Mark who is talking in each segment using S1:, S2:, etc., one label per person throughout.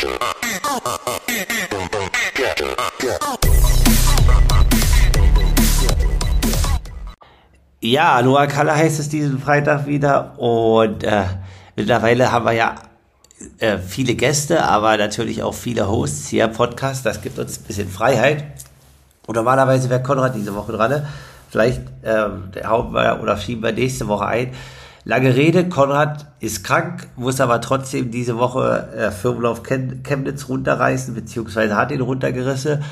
S1: Ja, Aloha Kala heißt es diesen Freitag wieder und mittlerweile haben wir ja viele Gäste, aber natürlich auch viele Hosts hier im Podcast. Das gibt uns ein bisschen Freiheit. Und normalerweise wäre Konrad diese Woche dran. Ne? Vielleicht hauen wir oder schieben wir nächste Woche ein. Lange Rede, Konrad ist krank, muss aber trotzdem diese Woche Firmenlauf Chemnitz runterreißen, beziehungsweise hat ihn runtergerissen.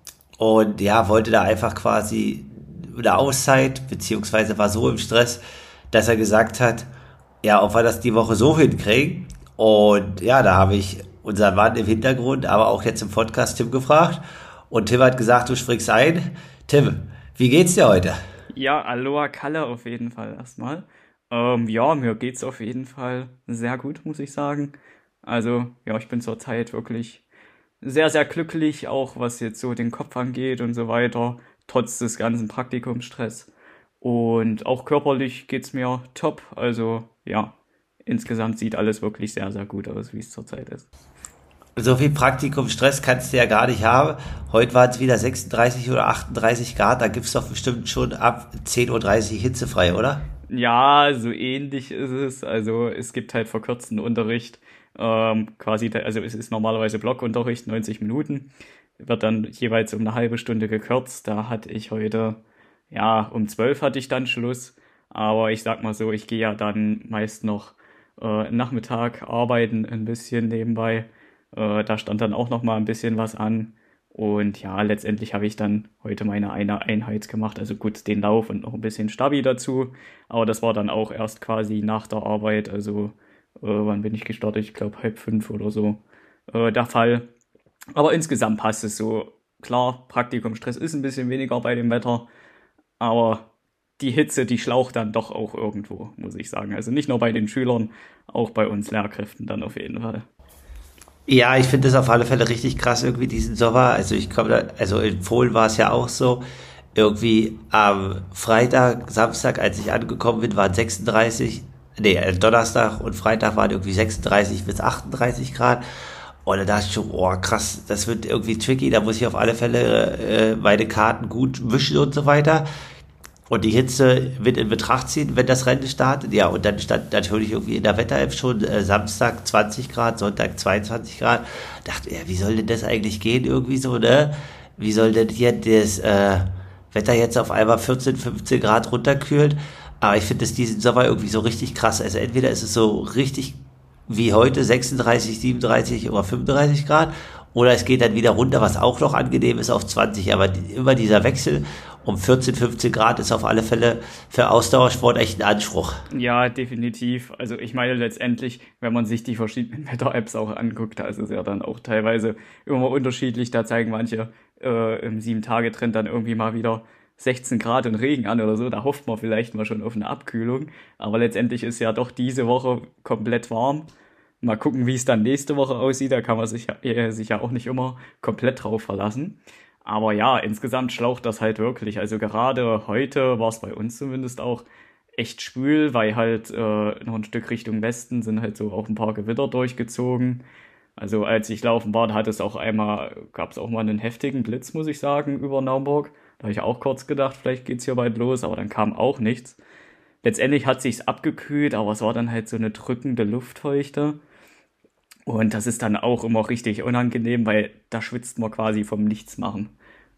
S1: Und ja, wollte da einfach quasi eine Auszeit, beziehungsweise war so im Stress, dass er gesagt hat, ja, ob wir das die Woche so hinkriegen. Und ja, da habe ich unseren Mann im Hintergrund, aber auch jetzt im Podcast Tim gefragt. Und Tim hat gesagt, du springst ein. Tim, wie geht's dir heute?
S2: Ja, Aloha Kalle auf jeden Fall erstmal. Ja, mir geht's auf jeden Fall sehr gut, muss ich sagen. Also, ja, ich bin zurzeit wirklich sehr, sehr glücklich, auch was jetzt so den Kopf angeht und so weiter, trotz des ganzen Praktikumsstress. Und auch körperlich geht's mir top. Also, ja, insgesamt sieht alles wirklich sehr, sehr gut aus, wie es zurzeit ist.
S1: So viel Praktikumsstress kannst du ja gar nicht haben. Heute waren es wieder 36 oder 38 Grad. Da gibt's doch bestimmt schon ab 10:30 Uhr hitzefrei, oder?
S2: Ja, so ähnlich ist es. Also es gibt halt verkürzten Unterricht. Also es ist normalerweise Blockunterricht, 90 Minuten. Wird dann jeweils um eine halbe Stunde gekürzt. Da hatte ich heute, ja, um 12 hatte ich dann Schluss. Aber ich sag mal so, ich gehe ja dann meist noch Nachmittag arbeiten, ein bisschen nebenbei. Da stand dann auch noch mal ein bisschen was an. Und ja, letztendlich habe ich dann heute meine eine Einheit gemacht. Also gut, den Lauf und noch ein bisschen Stabi dazu. Aber das war dann auch erst quasi nach der Arbeit. Also wann bin ich gestartet? Ich glaube 4:30 oder so der Fall. Aber insgesamt passt es so. Klar, Praktikumsstress ist ein bisschen weniger bei dem Wetter. Aber die Hitze, die schlaucht dann doch auch irgendwo, muss ich sagen. Also nicht nur bei den Schülern, auch bei uns Lehrkräften dann auf jeden Fall.
S1: Ja, ich finde das auf alle Fälle richtig krass irgendwie diesen Sommer. Also ich komme da, also in Polen war es ja auch so. Irgendwie am Freitag, Samstag, als ich angekommen bin, waren 36, Donnerstag und Freitag waren irgendwie 36 bis 38 Grad. Und da dachte ich schon, oh krass, das wird irgendwie tricky. Da muss ich auf alle Fälle meine Karten gut mischen und so weiter. Und die Hitze wird in Betracht ziehen, wenn das Rennen startet. Ja, und dann stand natürlich irgendwie in der Wetter-App schon Samstag 20 Grad, Sonntag 22 Grad. Dachte, ja, wie soll denn das eigentlich gehen irgendwie so, ne? Wie soll denn hier das Wetter jetzt auf einmal 14, 15 Grad runterkühlen? Aber ich finde es diesen Sommer irgendwie so richtig krass. Also entweder ist es so richtig wie heute 36, 37 oder 35 Grad oder es geht dann wieder runter, was auch noch angenehm ist, auf 20. Aber immer dieser Wechsel um 14, 15 Grad ist auf alle Fälle für Ausdauersport echt ein Anspruch.
S2: Ja, definitiv. Also ich meine letztendlich, wenn man sich die verschiedenen Wetter-Apps auch anguckt, da ist es ja dann auch teilweise immer unterschiedlich. Da zeigen manche im 7-Tage-Trend dann irgendwie mal wieder 16 Grad und Regen an oder so. Da hofft man vielleicht mal schon auf eine Abkühlung. Aber letztendlich ist ja doch diese Woche komplett warm. Mal gucken, wie es dann nächste Woche aussieht. Da kann man sich ja auch nicht immer komplett drauf verlassen. Aber ja, insgesamt schlaucht das halt wirklich. Also gerade heute war es bei uns zumindest auch echt schwül, weil halt noch ein Stück Richtung Westen sind halt so auch ein paar Gewitter durchgezogen. Also als ich laufen war, gab es auch mal einen heftigen Blitz, muss ich sagen, über Naumburg. Da habe ich auch kurz gedacht, vielleicht geht's hier bald los, aber dann kam auch nichts. Letztendlich hat sich's abgekühlt, aber es war dann halt so eine drückende Luftfeuchte. Und das ist dann auch immer richtig unangenehm, weil da schwitzt man quasi vom Nichtsmachen.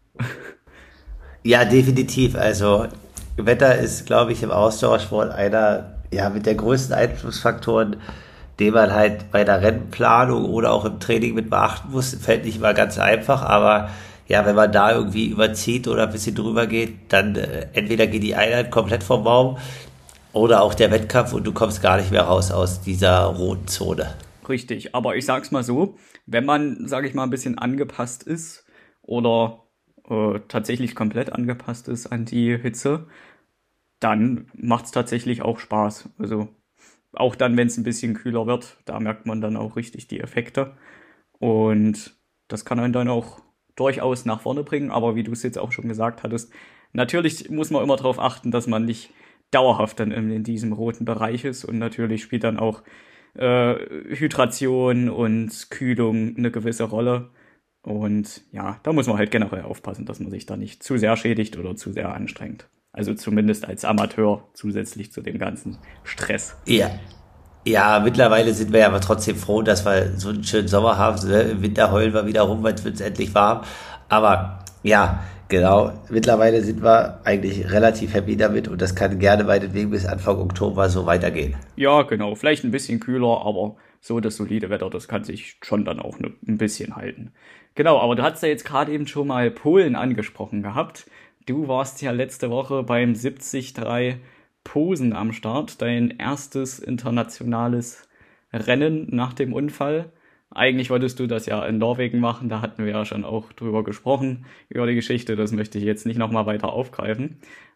S1: Ja, definitiv. Also Wetter ist, glaube ich, im Ausdauersport einer, ja, mit der größten Einflussfaktoren, den man halt bei der Rennplanung oder auch im Training mit beachten muss. Fällt nicht immer ganz einfach, aber ja, wenn man da irgendwie überzieht oder ein bisschen drüber geht, dann entweder geht die Einheit komplett vom Baum oder auch der Wettkampf und du kommst gar nicht mehr raus aus dieser roten Zone.
S2: Richtig, aber ich sag's mal so, wenn man, sage ich mal, ein bisschen angepasst ist oder tatsächlich komplett angepasst ist an die Hitze, dann macht's tatsächlich auch Spaß. Also auch dann, wenn es ein bisschen kühler wird, da merkt man dann auch richtig die Effekte. Und das kann einen dann auch durchaus nach vorne bringen. Aber wie du es jetzt auch schon gesagt hattest, natürlich muss man immer darauf achten, dass man nicht dauerhaft dann in diesem roten Bereich ist. Und natürlich spielt dann auch Hydration und Kühlung eine gewisse Rolle. Und ja, da muss man halt generell aufpassen, dass man sich da nicht zu sehr schädigt oder zu sehr anstrengt. Also zumindest als Amateur zusätzlich zu dem ganzen Stress.
S1: Ja. Ja, mittlerweile sind wir ja aber trotzdem froh, dass wir so einen schönen Sommer haben. Ne? Im Winter heulen wir wieder rum, weil es wird endlich warm. Aber ja, genau. Mittlerweile sind wir eigentlich relativ happy damit und das kann gerne meinetwegen bis Anfang Oktober so weitergehen.
S2: Ja, genau. Vielleicht ein bisschen kühler, aber so das solide Wetter, das kann sich schon dann auch ein bisschen halten. Genau, aber du hast ja jetzt gerade eben schon mal Polen angesprochen gehabt. Du warst ja letzte Woche beim 73 Posen am Start, dein erstes internationales Rennen nach dem Unfall. Eigentlich wolltest du das ja in Norwegen machen, da hatten wir ja schon auch drüber gesprochen, über die Geschichte, das möchte ich jetzt nicht nochmal weiter aufgreifen.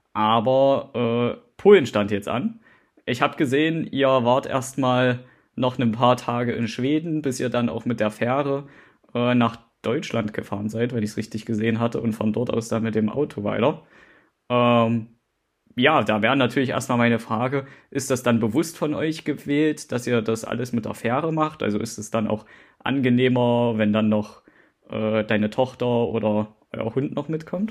S2: Aber Polen stand jetzt an. Ich habe gesehen, ihr wart erstmal noch ein paar Tage in Schweden, bis ihr dann auch mit der Fähre nach Deutschland gefahren seid, wenn ich es richtig gesehen hatte, und von dort aus dann mit dem Auto weiter. Ähm, ja, da wäre natürlich erstmal meine Frage, ist das dann bewusst von euch gewählt, dass ihr das alles mit der Fähre macht? Also ist es dann auch angenehmer, wenn dann noch deine Tochter oder euer Hund noch mitkommt?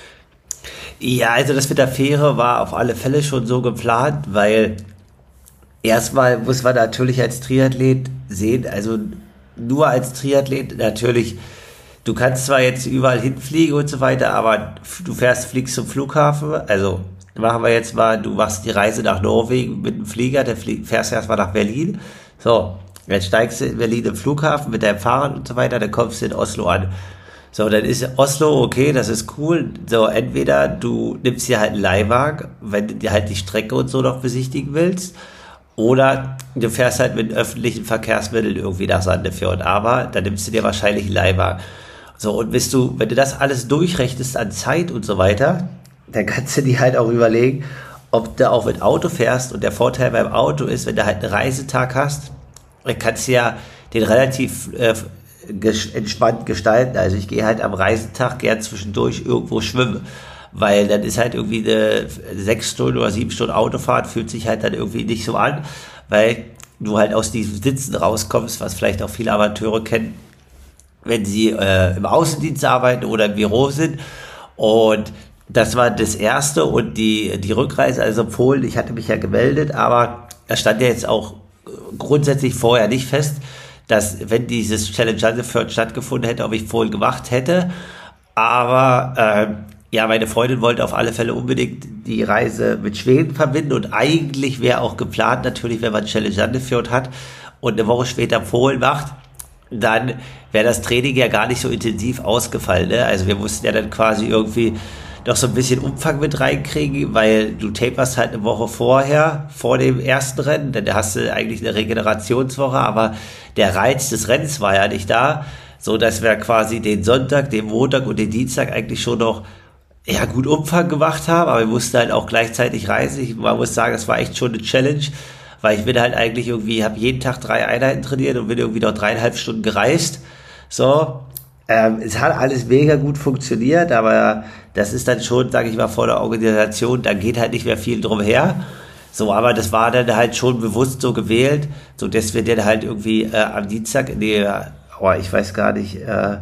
S1: Ja, also das mit der Fähre war auf alle Fälle schon so geplant, weil erstmal muss man natürlich als Triathlet sehen, also nur als Triathlet natürlich, du kannst zwar jetzt überall hinfliegen und so weiter, aber fliegst zum Flughafen, also machen wir jetzt mal, du machst die Reise nach Norwegen mit dem Flieger, fährst erstmal nach Berlin, so, jetzt steigst du in Berlin im Flughafen mit deinem Fahrrad und so weiter, dann kommst du in Oslo an. So, dann ist Oslo, okay, das ist cool. So, entweder du nimmst dir halt einen Leihwagen, wenn du dir halt die Strecke und so noch besichtigen willst, oder du fährst halt mit öffentlichen Verkehrsmitteln irgendwie nach Sandefjord, aber dann nimmst du dir wahrscheinlich einen Leihwagen. So, und wenn du das alles durchrechnest an Zeit und so weiter, dann kannst du dir halt auch überlegen, ob du auch mit Auto fährst. Und der Vorteil beim Auto ist, wenn du halt einen Reisetag hast, dann kannst du ja den relativ entspannt gestalten. Also ich gehe halt am Reisetag gern zwischendurch irgendwo schwimmen, weil dann ist halt irgendwie eine 6 Stunden oder 7 Stunden Autofahrt, fühlt sich halt dann irgendwie nicht so an, weil du halt aus diesem Sitzen rauskommst, was vielleicht auch viele Amateure kennen, wenn sie im Außendienst arbeiten oder im Büro sind. Und das war das Erste und die Rückreise, also Polen, ich hatte mich ja gemeldet, aber das stand ja jetzt auch grundsätzlich vorher nicht fest, dass wenn dieses Challenge Sandefjord stattgefunden hätte, ob ich Polen gemacht hätte. Aber ja, meine Freundin wollte auf alle Fälle unbedingt die Reise mit Schweden verbinden und eigentlich wäre auch geplant, natürlich, wenn man Challenge Sandefjord hat und eine Woche später Polen macht, dann wäre das Training ja gar nicht so intensiv ausgefallen. Ne? Also wir mussten ja dann quasi irgendwie noch so ein bisschen Umfang mit reinkriegen, weil du taperst halt eine Woche vorher, vor dem ersten Rennen, denn da hast du eigentlich eine Regenerationswoche, aber der Reiz des Rennens war ja nicht da, so dass wir quasi den Sonntag, den Montag und den Dienstag eigentlich schon noch ja gut Umfang gemacht haben, aber wir mussten halt auch gleichzeitig reisen. Man muss sagen, das war echt schon eine Challenge, weil ich bin halt eigentlich irgendwie, habe jeden Tag 3 Einheiten trainiert und bin irgendwie noch 3,5 Stunden gereist. So, es hat alles mega gut funktioniert, aber das ist dann schon, sage ich mal, vor der Organisation, da geht halt nicht mehr viel drum her. So, aber das war dann halt schon bewusst so gewählt, so dass wir dann halt irgendwie am Dienstag ich weiß gar nicht,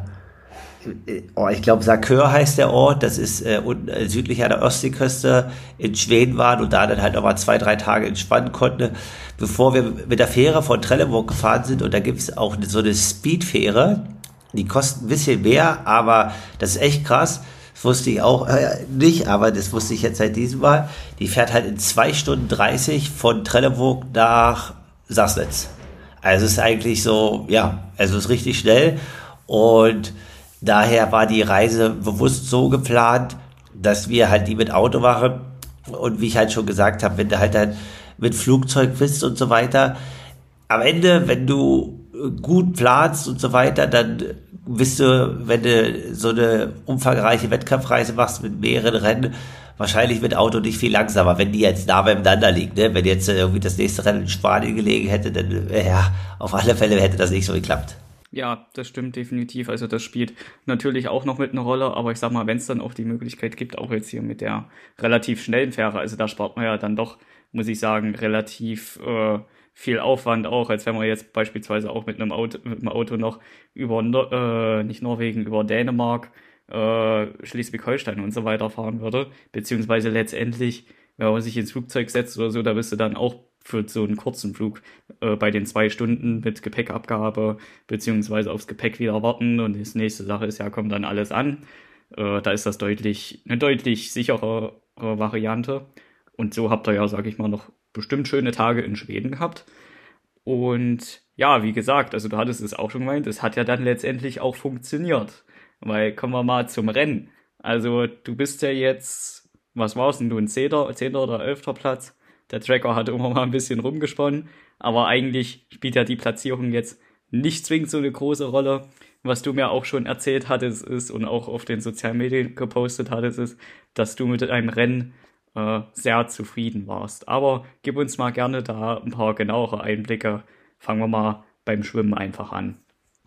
S1: ich glaube Sakör heißt der Ort, das ist unten südlich an der Ostseeküste in Schweden waren und da dann halt nochmal 2, 3 Tage entspannen konnten, bevor wir mit der Fähre von Trelleborg gefahren sind. Und da gibt es auch so eine Speedfähre, die kostet ein bisschen mehr, aber das ist echt krass. Das wusste ich auch nicht, aber das wusste ich jetzt seit diesem Mal. Die fährt halt in 2 Stunden 30 von Trelleborg nach Sassnitz. Also es ist eigentlich so, ja, also es ist richtig schnell und daher war die Reise bewusst so geplant, dass wir halt die mit Auto machen und wie ich halt schon gesagt habe, wenn du halt dann mit Flugzeug bist und so weiter, am Ende, wenn du gut planst und so weiter, dann bist du, wenn du so eine umfangreiche Wettkampfreise machst mit mehreren Rennen, wahrscheinlich mit Auto nicht viel langsamer, wenn die jetzt nah beieinander liegen. Ne? Wenn jetzt irgendwie das nächste Rennen in Spanien gelegen hätte, dann ja, auf alle Fälle hätte das nicht so geklappt.
S2: Ja, das stimmt definitiv. Also das spielt natürlich auch noch mit einer Rolle, aber ich sag mal, wenn es dann auch die Möglichkeit gibt, auch jetzt hier mit der relativ schnellen Fähre, also da spart man ja dann doch, muss ich sagen, relativ viel Aufwand auch, als wenn man jetzt beispielsweise auch mit einem Auto noch über, nicht Norwegen, über Dänemark, Schleswig-Holstein und so weiter fahren würde. Beziehungsweise letztendlich, wenn man sich ins Flugzeug setzt oder so, da bist du dann auch für so einen kurzen Flug bei den 2 Stunden mit Gepäckabgabe, beziehungsweise aufs Gepäck wieder warten. Und die nächste Sache ist ja, kommt dann alles an. Da ist das eine deutlich sichere Variante. Und so habt ihr ja, sag ich mal, noch bestimmt schöne Tage in Schweden gehabt. Und ja, wie gesagt, also du hattest es auch schon gemeint, es hat ja dann letztendlich auch funktioniert. Weil kommen wir mal zum Rennen. Also du bist ja jetzt, was war's denn du, ein 10. oder 11. Platz? Der Tracker hat immer mal ein bisschen rumgesponnen, aber eigentlich spielt ja die Platzierung jetzt nicht zwingend so eine große Rolle. Was du mir auch schon erzählt hattest ist und auch auf den sozialen Medien gepostet hattest, ist, dass du mit einem Rennen sehr zufrieden warst. Aber gib uns mal gerne da ein paar genauere Einblicke. Fangen wir mal beim Schwimmen einfach an.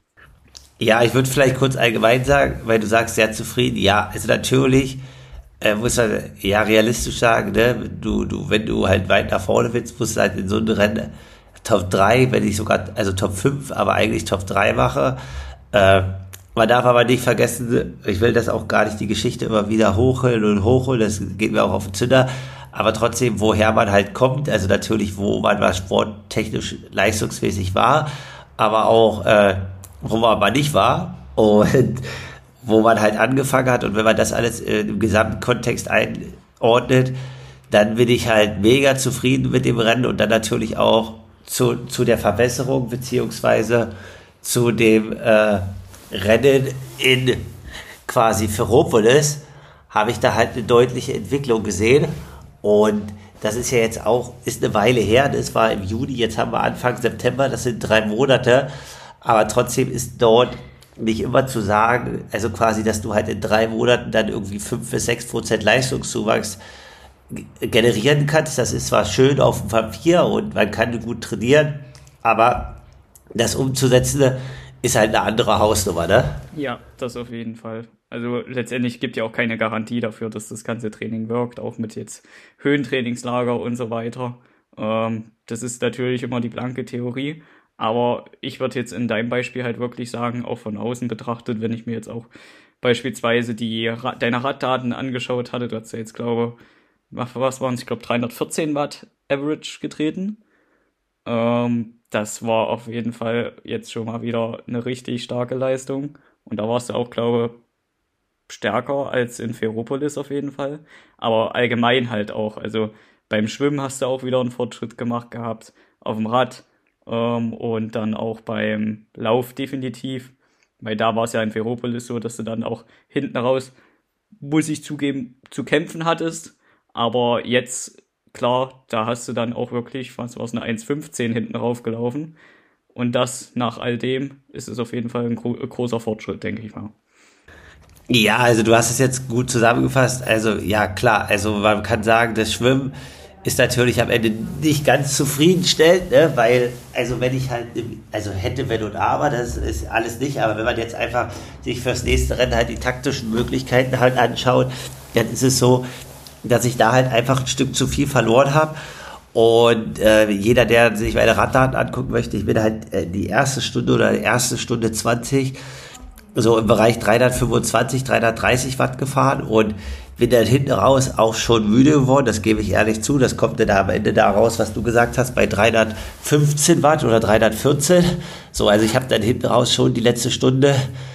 S1: Ja, ich würde vielleicht kurz allgemein sagen, weil du sagst, sehr zufrieden. Ja, also natürlich muss man ja realistisch sagen, ne? Wenn du halt weit nach vorne willst, musst du halt in so einem Rennen Top 3, wenn ich sogar, also Top 5, aber eigentlich Top 3 mache. Man darf aber nicht vergessen, ich will das auch gar nicht die Geschichte immer wieder hochholen, das geht mir auch auf den Zünder, aber trotzdem, woher man halt kommt, also natürlich, wo man mal sporttechnisch leistungsmäßig war, aber auch, wo man mal nicht war und wo man halt angefangen hat, und wenn man das alles im gesamten Kontext einordnet, dann bin ich halt mega zufrieden mit dem Rennen und dann natürlich auch zu der Verbesserung beziehungsweise zu dem Rennen in quasi Ferropolis habe ich da halt eine deutliche Entwicklung gesehen, und das ist ja jetzt auch, ist eine Weile her, das war im Juni, jetzt haben wir Anfang September, das sind 3 Monate, aber trotzdem ist dort nicht immer zu sagen, also quasi, dass du halt in 3 Monaten dann irgendwie 5-6% Leistungszuwachs generieren kannst. Das ist zwar schön auf dem Papier und man kann gut trainieren, aber das umzusetzen ist halt eine andere Hausnummer, ne?
S2: Ja, das auf jeden Fall. Also letztendlich gibt ja auch keine Garantie dafür, dass das ganze Training wirkt, auch mit jetzt Höhentrainingslager und so weiter. Das ist natürlich immer die blanke Theorie, aber ich würde jetzt in deinem Beispiel halt wirklich sagen, auch von außen betrachtet, wenn ich mir jetzt auch beispielsweise deine Raddaten angeschaut hatte, du hast ja jetzt, glaube was waren es, ich glaube 314 Watt Average getreten. Das war auf jeden Fall jetzt schon mal wieder eine richtig starke Leistung. Und da warst du auch, glaube ich, stärker als in Ferropolis auf jeden Fall. Aber allgemein halt auch. Also beim Schwimmen hast du auch wieder einen Fortschritt gemacht gehabt. Auf dem Rad. Und dann auch beim Lauf definitiv. Weil da war es ja in Ferropolis so, dass du dann auch hinten raus, muss ich zugeben, zu kämpfen hattest. Aber jetzt, klar, da hast du dann auch wirklich, was war es, eine 1,15 hinten raufgelaufen. Und das nach all dem ist es auf jeden Fall ein großer Fortschritt, denke ich mal.
S1: Ja, also du hast es jetzt gut zusammengefasst. Also ja, klar, also man kann sagen, das Schwimmen ist natürlich am Ende nicht ganz zufriedenstellend, ne? Weil, also wenn ich halt, also hätte, wenn und aber, das ist alles nicht, aber wenn man jetzt einfach sich fürs nächste Rennen halt die taktischen Möglichkeiten halt anschaut, dann ist es so, dass ich da halt einfach ein Stück zu viel verloren habe. Und jeder, der sich meine Raddaten angucken möchte, ich bin halt die erste Stunde oder die erste Stunde 20 so im Bereich 325, 330 Watt gefahren und bin dann hinten raus auch schon müde geworden, das gebe ich ehrlich zu. Das kommt dann am Ende da raus, was du gesagt hast, bei 315 Watt oder 314. So, also ich habe dann hinten raus schon die letzte Stunde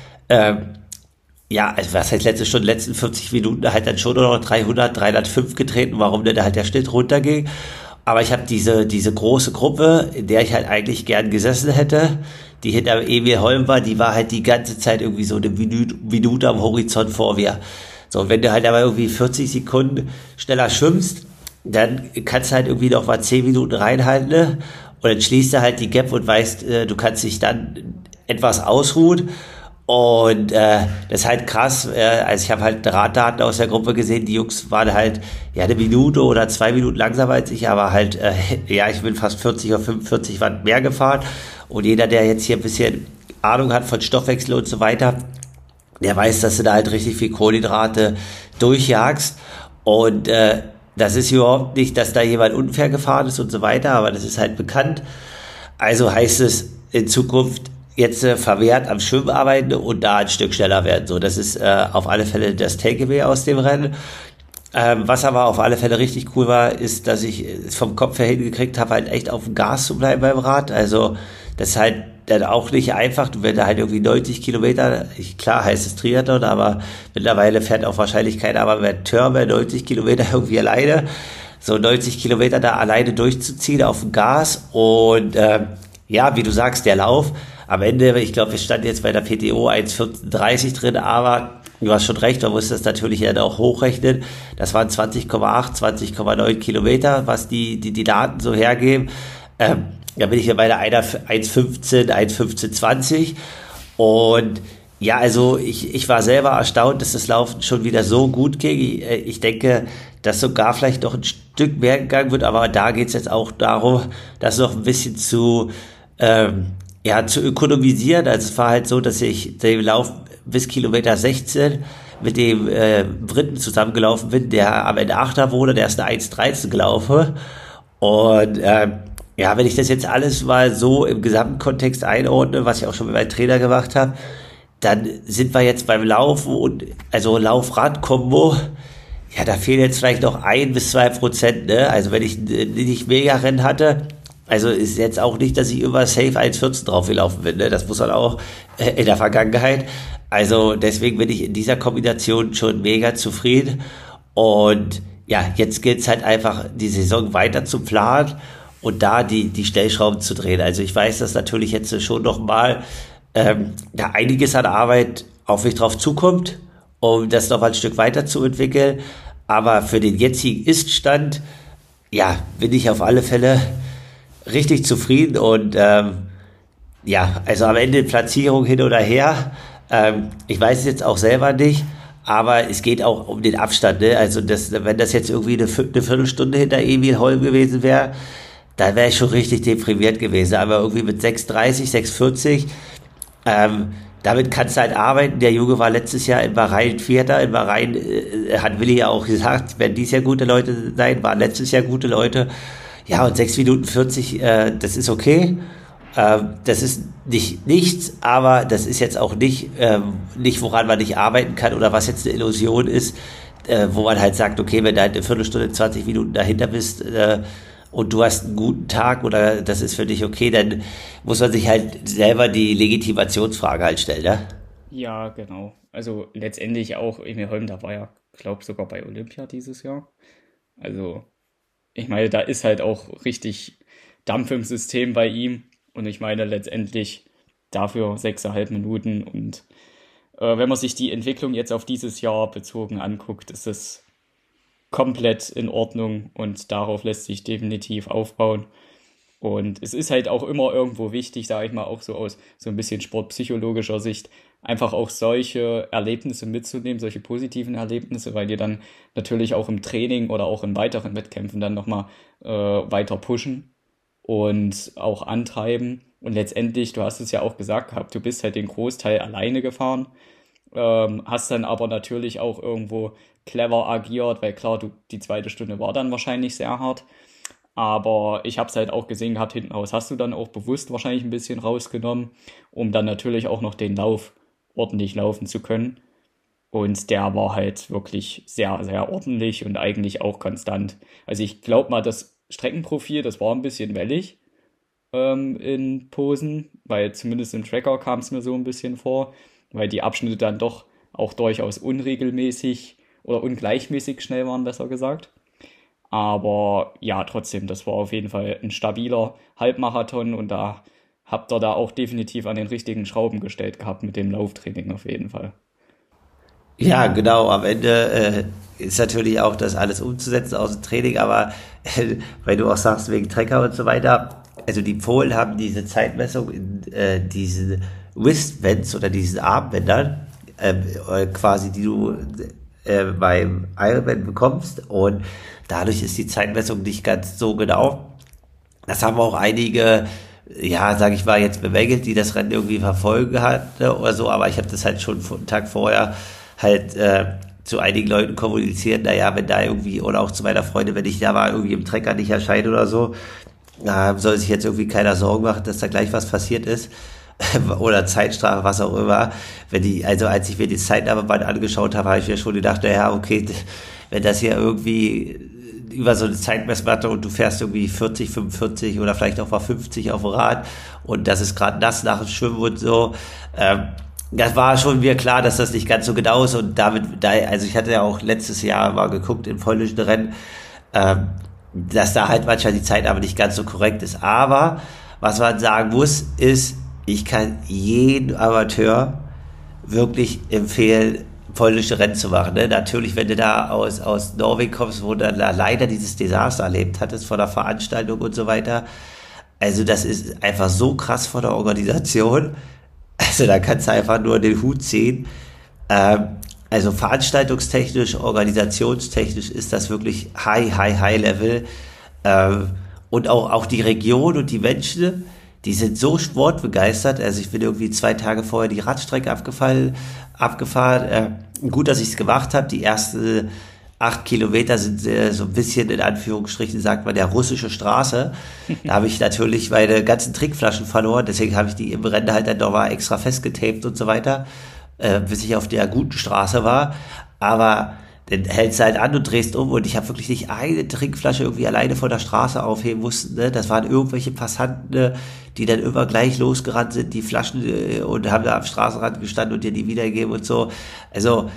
S1: ja, also was heißt letzte Stunde, letzten 40 Minuten halt dann schon noch 300, 305 getreten, warum denn da halt der Schnitt runterging. Aber ich habe diese große Gruppe, in der ich halt eigentlich gern gesessen hätte, die hinter Emil Holm war, die war halt die ganze Zeit irgendwie so eine Minute am Horizont vor mir. So, wenn du halt aber irgendwie 40 Sekunden schneller schwimmst, dann kannst du halt irgendwie noch mal 10 Minuten reinhalten, ne? Und dann schließt du halt die Gap und weißt, du kannst dich dann etwas ausruhen. Und das ist halt krass, also ich habe halt Raddaten aus der Gruppe gesehen, die Jungs waren halt ja 1 Minute oder 2 Minuten langsamer als ich, aber halt, ja, ich bin fast 40 oder 45 Watt mehr gefahren, und jeder, der jetzt hier ein bisschen Ahnung hat von Stoffwechsel und so weiter, der weiß, dass du da halt richtig viel Kohlenhydrate durchjagst, und das ist überhaupt nicht, dass da jemand unfair gefahren ist und so weiter, aber das ist halt bekannt. Also heißt es in Zukunft jetzt vermehrt am Schwimmen arbeiten und da ein Stück schneller werden. So, das ist auf alle Fälle das Takeaway aus dem Rennen. Was aber auf alle Fälle richtig cool war, ist, dass ich es vom Kopf her hingekriegt habe, halt echt auf dem Gas zu bleiben beim Rad. Also das ist halt dann auch nicht einfach. Du wenn da halt irgendwie 90 Kilometer, klar heißt es Triathlon, aber mittlerweile fährt auch wahrscheinlich keiner Amateur mehr 90 Kilometer irgendwie alleine. So 90 Kilometer da alleine durchzuziehen auf dem Gas und ja, wie du sagst, der Lauf. Am Ende, ich glaube, wir standen jetzt bei der PTO 1,14:30 drin, aber du hast schon recht, man muss das natürlich dann auch hochrechnen. Das waren 20,8, 20,9 Kilometer, was die Daten so hergeben. Da bin ich ja bei der 1,15, 1,15:20 und ja, also ich war selber erstaunt, dass das Laufen schon wieder so gut ging. Ich denke, dass sogar vielleicht noch ein Stück mehr gegangen wird, aber da geht es jetzt auch darum, das noch ein bisschen zu ökonomisieren. Also es war halt so, dass ich den Lauf bis Kilometer 16 mit dem Briten zusammengelaufen bin, der am Ende Achter wurde, der ist eine 1,13 gelaufen. Und ja, wenn ich das jetzt alles mal so im gesamten Kontext einordne, was ich auch schon mit meinem Trainer gemacht habe, dann sind wir jetzt beim Laufen und also Lauf-Rad-Kombo, ja, da fehlen jetzt vielleicht noch 1-2%, ne? Also wenn ich nicht Mega-Rennen hatte, also ist jetzt auch nicht, dass ich immer safe 1,14 drauf gelaufen bin, ne? Das muss man auch in der Vergangenheit. Also deswegen bin ich in dieser Kombination schon mega zufrieden. Und ja, jetzt geht's halt einfach, die Saison weiter zu planen und da die Stellschrauben zu drehen. Also ich weiß, dass natürlich jetzt schon nochmal da einiges an Arbeit auf mich drauf zukommt, um das noch mal ein Stück weiterzuentwickeln. Aber für den jetzigen Ist-Stand, ja, bin ich auf alle Fälle richtig zufrieden und ja, also am Ende Platzierung hin oder her. Ich weiß es jetzt auch selber nicht, aber es geht auch um den Abstand. Ne? Also wenn das jetzt irgendwie eine Viertelstunde hinter Emil Holm gewesen wäre, dann wäre ich schon richtig deprimiert gewesen. Aber irgendwie mit 6,30, 6,40, damit kannst du halt arbeiten. Der Junge war letztes Jahr in Bahrain Vierter. In Bahrain hat Willi ja auch gesagt, werden dies Jahr gute Leute sein, waren letztes Jahr gute Leute. Ja, und 6 Minuten 40, das ist okay. Das ist nicht nichts, aber das ist jetzt auch nicht, woran man nicht arbeiten kann oder was jetzt eine Illusion ist, wo man halt sagt, okay, wenn du halt eine Viertelstunde, 20 Minuten dahinter bist und du hast einen guten Tag oder das ist für dich okay, dann muss man sich halt selber die Legitimationsfrage halt stellen, ne?
S2: Ja, genau. Also letztendlich auch Emil Holm, da war ja, glaube sogar bei Olympia dieses Jahr. Also ich meine, da ist halt auch richtig Dampf im System bei ihm. Und ich meine letztendlich dafür 6,5 Minuten. Und wenn man sich die Entwicklung jetzt auf dieses Jahr bezogen anguckt, ist es komplett in Ordnung und darauf lässt sich definitiv aufbauen. Und es ist halt auch immer irgendwo wichtig, sage ich mal, auch so aus so ein bisschen sportpsychologischer Sicht, einfach auch solche Erlebnisse mitzunehmen, solche positiven Erlebnisse, weil die dann natürlich auch im Training oder auch in weiteren Wettkämpfen dann nochmal weiter pushen und auch antreiben. Und letztendlich, du hast es ja auch gesagt gehabt, du bist halt den Großteil alleine gefahren, hast dann aber natürlich auch irgendwo clever agiert, weil klar, die zweite Stunde war dann wahrscheinlich sehr hart. Aber ich habe es halt auch gesehen gehabt, hinten raus hast du dann auch bewusst wahrscheinlich ein bisschen rausgenommen, um dann natürlich auch noch den Lauf ordentlich laufen zu können. Und der war halt wirklich sehr, sehr ordentlich und eigentlich auch konstant. Also ich glaube mal, das Streckenprofil, das war ein bisschen wellig in Posen, weil zumindest im Tracker kam es mir so ein bisschen vor, weil die Abschnitte dann doch auch durchaus unregelmäßig oder ungleichmäßig schnell waren, besser gesagt. Aber ja, trotzdem, das war auf jeden Fall ein stabiler Halbmarathon und da habt ihr da auch definitiv an den richtigen Schrauben gestellt gehabt mit dem Lauftraining auf jeden Fall.
S1: Ja, genau. Am Ende ist natürlich auch das alles umzusetzen aus dem Training, aber weil du auch sagst, wegen Trecker und so weiter, also die Polen haben diese Zeitmessung in diesen Wristbands oder diesen Armbändern, quasi, die du beim Ironman bekommst und dadurch ist die Zeitmessung nicht ganz so genau. Das haben auch einige, ja, sage ich mal, jetzt bemängelt, die das Rennen irgendwie verfolgen hatten oder so, aber ich habe das halt schon einen Tag vorher halt zu einigen Leuten kommuniziert, naja, wenn da irgendwie, oder auch zu meiner Freundin, wenn ich da mal irgendwie im Trecker nicht erscheine oder so, soll sich jetzt irgendwie keiner Sorgen machen, dass da gleich was passiert ist. Oder Zeitstrafe, was auch immer. Also als ich mir die Zeitnahmeband angeschaut habe, habe ich mir schon gedacht, naja, okay, wenn das hier irgendwie über so eine Zeitmessmatte und du fährst irgendwie 40, 45 oder vielleicht auch mal 50 auf dem Rad und das ist gerade nass nach dem Schwimmen und so, das war schon mir klar, dass das nicht ganz so genau ist und also ich hatte ja auch letztes Jahr mal geguckt im polnischen Rennen, dass da halt manchmal die Zeit aber nicht ganz so korrekt ist. Aber was man sagen muss, ist, ich kann jeden Amateur wirklich empfehlen, polnische Rennen zu machen. Ne? Natürlich, wenn du da aus Norwegen kommst, wo du da leider dieses Desaster erlebt hattest von der Veranstaltung und so weiter. Also das ist einfach so krass von der Organisation. Also da kannst du einfach nur den Hut ziehen. Also veranstaltungstechnisch, organisationstechnisch ist das wirklich high Level. Und auch die Region und die Menschen, die sind so sportbegeistert. Also ich bin irgendwie 2 Tage vorher die Radstrecke abgefahren. Gut, dass ich es gemacht habe. Die ersten 8 Kilometer sind so ein bisschen, in Anführungsstrichen, sagt man, der russische Straße. Da habe ich natürlich meine ganzen Trinkflaschen verloren. Deswegen habe ich die im Rennen halt dann nochmal extra festgetaped und so weiter, bis ich auf der guten Straße war. Aber dann hältst du halt an und drehst um und ich habe wirklich nicht eine Trinkflasche irgendwie alleine von der Straße aufheben mussten. Ne? Das waren irgendwelche Passanten, die dann immer gleich losgerannt sind, die Flaschen und haben da am Straßenrand gestanden und dir die wiedergegeben und so. Also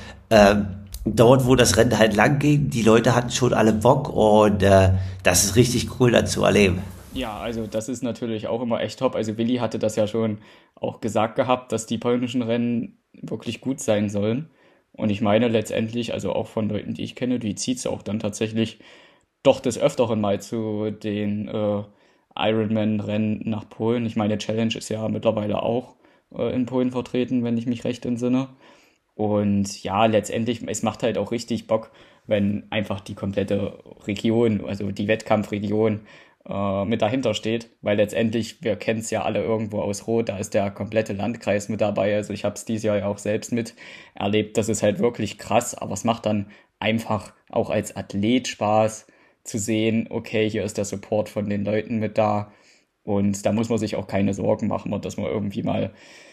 S1: dort, wo das Rennen halt lang ging, die Leute hatten schon alle Bock und das ist richtig cool dann zu erleben.
S2: Ja, also das ist natürlich auch immer echt top. Also Willi hatte das ja schon auch gesagt gehabt, dass die polnischen Rennen wirklich gut sein sollen. Und ich meine letztendlich, also auch von Leuten, die ich kenne, die zieht es auch dann tatsächlich doch des Öfteren mal zu den Ironman-Rennen nach Polen. Ich meine, Challenge ist ja mittlerweile auch in Polen vertreten, wenn ich mich recht entsinne. Und ja, letztendlich, es macht halt auch richtig Bock, wenn einfach die komplette Region, also die Wettkampfregion, mit dahinter steht, weil letztendlich, wir kennen es ja alle irgendwo aus Rot, da ist der komplette Landkreis mit dabei, also ich habe es dieses Jahr ja auch selbst mit erlebt, das ist halt wirklich krass, aber es macht dann einfach auch als Athlet Spaß zu sehen, okay, hier ist der Support von den Leuten mit da und da muss man sich auch keine Sorgen machen, dass man irgendwie mal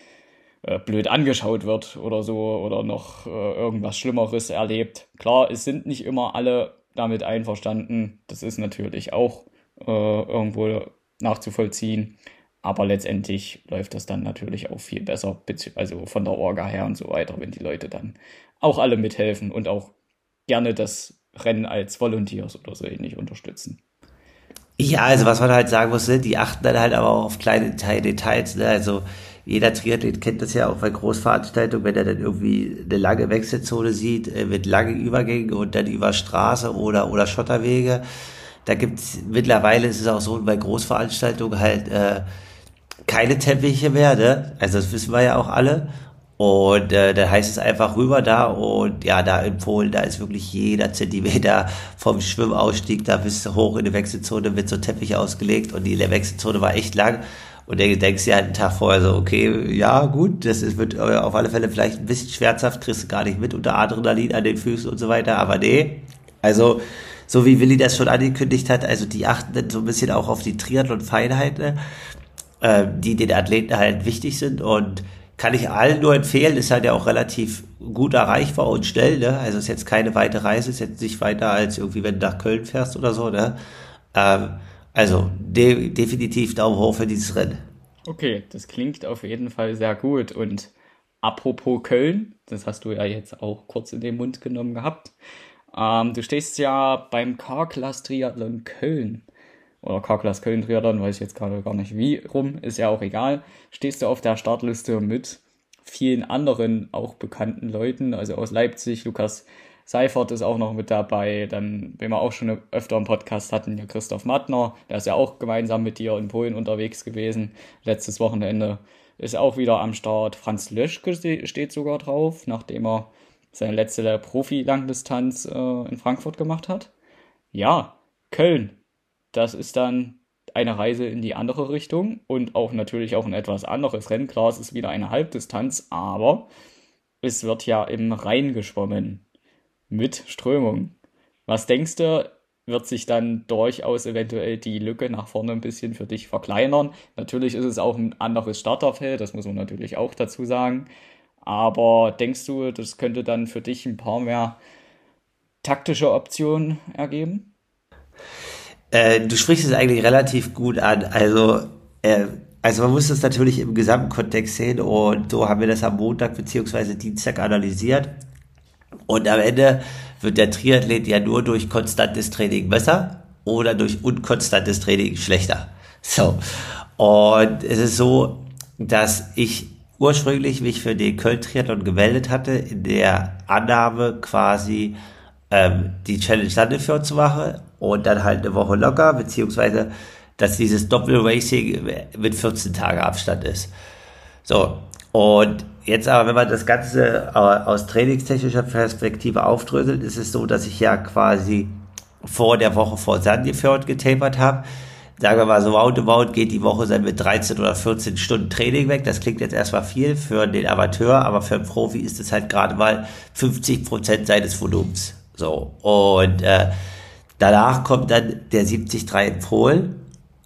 S2: blöd angeschaut wird oder so oder noch irgendwas Schlimmeres erlebt. Klar, es sind nicht immer alle damit einverstanden, das ist natürlich auch irgendwo nachzuvollziehen. Aber letztendlich läuft das dann natürlich auch viel besser, also von der Orga her und so weiter, wenn die Leute dann auch alle mithelfen und auch gerne das Rennen als Volunteers oder so ähnlich unterstützen.
S1: Ja, also was man halt sagen muss, ne, die achten dann halt aber auch auf kleine Details. Ne? Also jeder Triathlet kennt das ja auch bei Großveranstaltungen, wenn er dann irgendwie eine lange Wechselzone sieht, mit langen Übergängen und dann über Straße oder Schotterwege. Da gibt's mittlerweile ist es auch so bei Großveranstaltungen halt keine Teppiche mehr, ne? Also das wissen wir ja auch alle. Und dann heißt es einfach rüber da und ja, da in Polen, da ist wirklich jeder Zentimeter vom Schwimmausstieg da bis hoch in die Wechselzone mit so Teppich ausgelegt und die Wechselzone war echt lang. Und dann denkst du ja einen Tag vorher so, okay, ja gut, wird auf alle Fälle vielleicht ein bisschen schmerzhaft, kriegst du gar nicht mit unter Adrenalin an den Füßen und so weiter, aber nee. Also so wie Willi das schon angekündigt hat, also die achten dann so ein bisschen auch auf die Triathlon-Feinheiten, die den Athleten halt wichtig sind und kann ich allen nur empfehlen, ist halt ja auch relativ gut erreichbar und schnell, ne? Also ist jetzt keine weite Reise, ist jetzt nicht weiter als irgendwie, wenn du nach Köln fährst oder so, ne? Also definitiv Daumen hoch für dieses Rennen.
S2: Okay, das klingt auf jeden Fall sehr gut. Und apropos Köln, das hast du ja jetzt auch kurz in den Mund genommen gehabt. Du stehst ja beim Carglass Triathlon Köln. Oder Carglass Köln Triathlon, weiß ich jetzt gerade gar nicht wie rum, ist ja auch egal. Stehst du auf der Startliste mit vielen anderen auch bekannten Leuten, also aus Leipzig, Lukas Seifert ist auch noch mit dabei, dann, wen wir auch schon öfter im Podcast hatten, ja Christoph Mattner, der ist ja auch gemeinsam mit dir in Polen unterwegs gewesen, letztes Wochenende ist auch wieder am Start. Franz Löschke steht sogar drauf, nachdem er seine letzte Profi-Langdistanz in Frankfurt gemacht hat. Ja, Köln, das ist dann eine Reise in die andere Richtung und auch natürlich auch ein etwas anderes Rennen. Klar, es ist wieder eine Halbdistanz, aber es wird ja im Rhein geschwommen. mit Strömung. Was denkst du, wird sich dann durchaus eventuell die Lücke nach vorne ein bisschen für dich verkleinern? Natürlich ist es auch ein anderes Starterfeld, das muss man natürlich auch dazu sagen. Aber denkst du, das könnte dann für dich ein paar mehr taktische Optionen ergeben?
S1: Du sprichst es eigentlich relativ gut an. Also man muss das natürlich im gesamten Kontext sehen und so haben wir das am Montag beziehungsweise Dienstag analysiert. Und am Ende wird der Triathlet ja nur durch konstantes Training besser oder durch unkonstantes Training schlechter. So. Und es ist so, dass ich ursprünglich mich für den Köln-Triathlon gemeldet hatte, in der Annahme quasi die Challenge Sandefjord zu machen und dann halt eine Woche locker, beziehungsweise dass dieses Doppel-Racing mit 14 Tage Abstand ist. So, und jetzt aber, wenn man das Ganze aus trainingstechnischer Perspektive aufdröselt, ist es so, dass ich ja quasi vor der Woche vor Sandefjord getapert habe. Sagen wir mal so, roundabout geht die Woche dann mit 13 oder 14 Stunden Training weg. Das klingt jetzt erstmal viel für den Amateur, aber für einen Profi ist es halt gerade mal 50% seines Volumens. So, und danach kommt dann der 73 in Polen,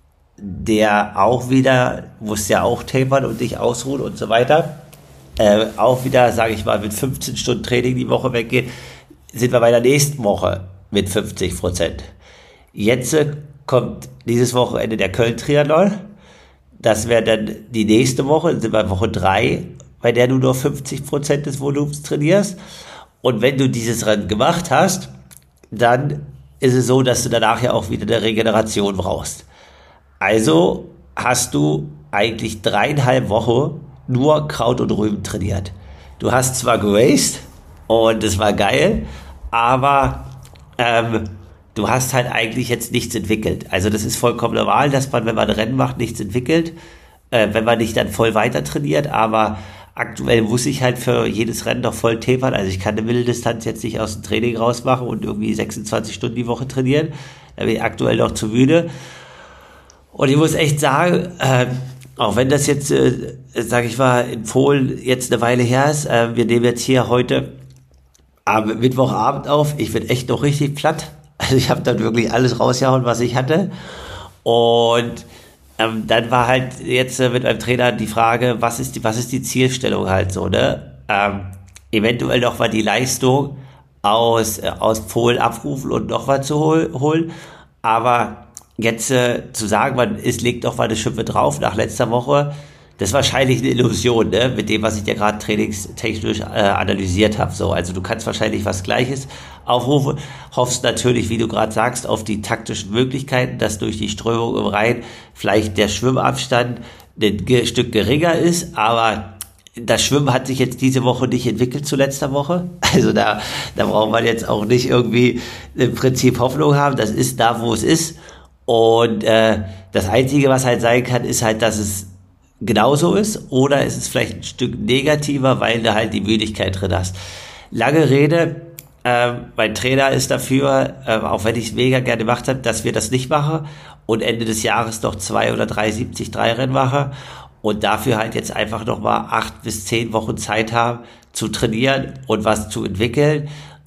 S1: der auch wieder, muss ja auch tapern und dich ausruhen und so weiter. Auch wieder, sage ich mal, mit 15 Stunden Training die Woche weggeht, sind wir bei der nächsten Woche mit 50%. Jetzt kommt dieses Wochenende der Köln-Triathlon. Das wäre dann die nächste Woche, sind wir Woche 3, bei der du nur 50% des Volumens trainierst. Und wenn du dieses Rennen gemacht hast, dann ist es so, dass du danach ja auch wieder eine Regeneration brauchst. Also hast du eigentlich 3,5 Wochen nur Kraut und Rüben trainiert. Du hast zwar geraced und es war geil, aber du hast halt eigentlich jetzt nichts entwickelt. Also das ist vollkommen normal, dass man, wenn man ein Rennen macht, nichts entwickelt, wenn man nicht dann voll weiter trainiert, aber aktuell muss ich halt für jedes Rennen noch voll tapern. Also ich kann eine Mitteldistanz jetzt nicht aus dem Training rausmachen und irgendwie 26 Stunden die Woche trainieren. Da bin ich aktuell noch zu müde. Und ich muss echt sagen, auch wenn das jetzt, sage ich mal, in Polen jetzt eine Weile her ist, wir nehmen jetzt hier heute am Mittwochabend auf. Ich bin echt noch richtig platt. Also ich habe dann wirklich alles rausgehauen, was ich hatte. Und dann war halt jetzt mit meinem Trainer die Frage, was ist die Zielstellung halt so, ne? Eventuell noch mal die Leistung aus Polen abrufen und noch mal zu holen. Aber jetzt zu sagen, legt doch mal eine Schippe drauf nach letzter Woche, das ist wahrscheinlich eine Illusion, ne? Mit dem, was ich dir gerade trainingstechnisch analysiert habe. So, also du kannst wahrscheinlich was Gleiches aufrufen, hoffst natürlich, wie du gerade sagst, auf die taktischen Möglichkeiten, dass durch die Strömung im Rhein vielleicht der Schwimmabstand ein Stück geringer ist, aber das Schwimmen hat sich jetzt diese Woche nicht entwickelt zu letzter Woche. Also da braucht man jetzt auch nicht irgendwie im Prinzip Hoffnung haben. Das ist da, wo es ist. Und das Einzige, was halt sein kann, ist halt, dass es genauso ist oder ist es vielleicht ein Stück negativer, weil du halt die Müdigkeit drin hast. Lange Rede, mein Trainer ist dafür, auch wenn ich es mega gerne gemacht habe, dass wir das nicht machen und Ende des Jahres noch 2 oder 3 73 Rennen machen und dafür halt jetzt einfach nochmal 8 bis 10 Wochen Zeit haben zu trainieren und was zu entwickeln.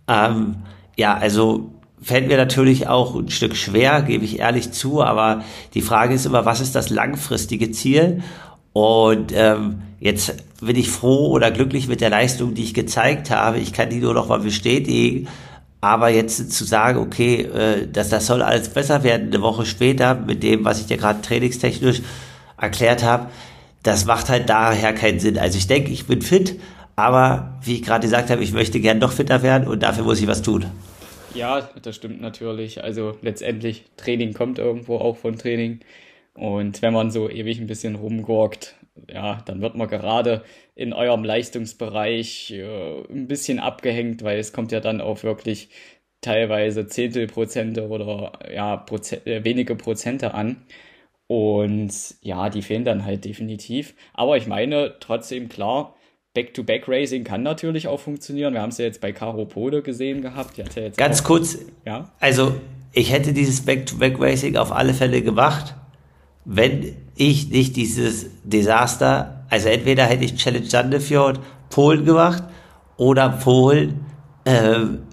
S1: Ja, also fällt mir natürlich auch ein Stück schwer, gebe ich ehrlich zu, aber die Frage ist immer, was ist das langfristige Ziel? Und jetzt bin ich froh oder glücklich mit der Leistung, die ich gezeigt habe. Ich kann die nur noch mal bestätigen. Aber jetzt zu sagen, okay, das soll alles besser werden, eine Woche später, mit dem, was ich dir gerade trainingstechnisch erklärt habe, das macht halt daher keinen Sinn. Also ich denke, ich bin fit, aber wie ich gerade gesagt habe, ich möchte gern noch fitter werden und dafür muss ich was tun.
S2: Ja, das stimmt natürlich. Also letztendlich, Training kommt irgendwo auch von Training. Und wenn man so ewig ein bisschen rumgurkt, ja, dann wird man gerade in eurem Leistungsbereich ein bisschen abgehängt, weil es kommt ja dann auch wirklich teilweise Zehntelprozente oder ja, wenige Prozente an. Und ja, die fehlen dann halt definitiv. Aber ich meine, trotzdem klar, Back-to-Back-Racing kann natürlich auch funktionieren. Wir haben es ja jetzt bei Caro Pole gesehen gehabt. Die hat ja jetzt
S1: Ganz
S2: auch,
S1: kurz,
S2: ja.
S1: also ich hätte dieses Back-to-Back-Racing auf alle Fälle gemacht, wenn ich nicht dieses Desaster, also entweder hätte ich Challenge Sandefjord Polen gemacht oder Polen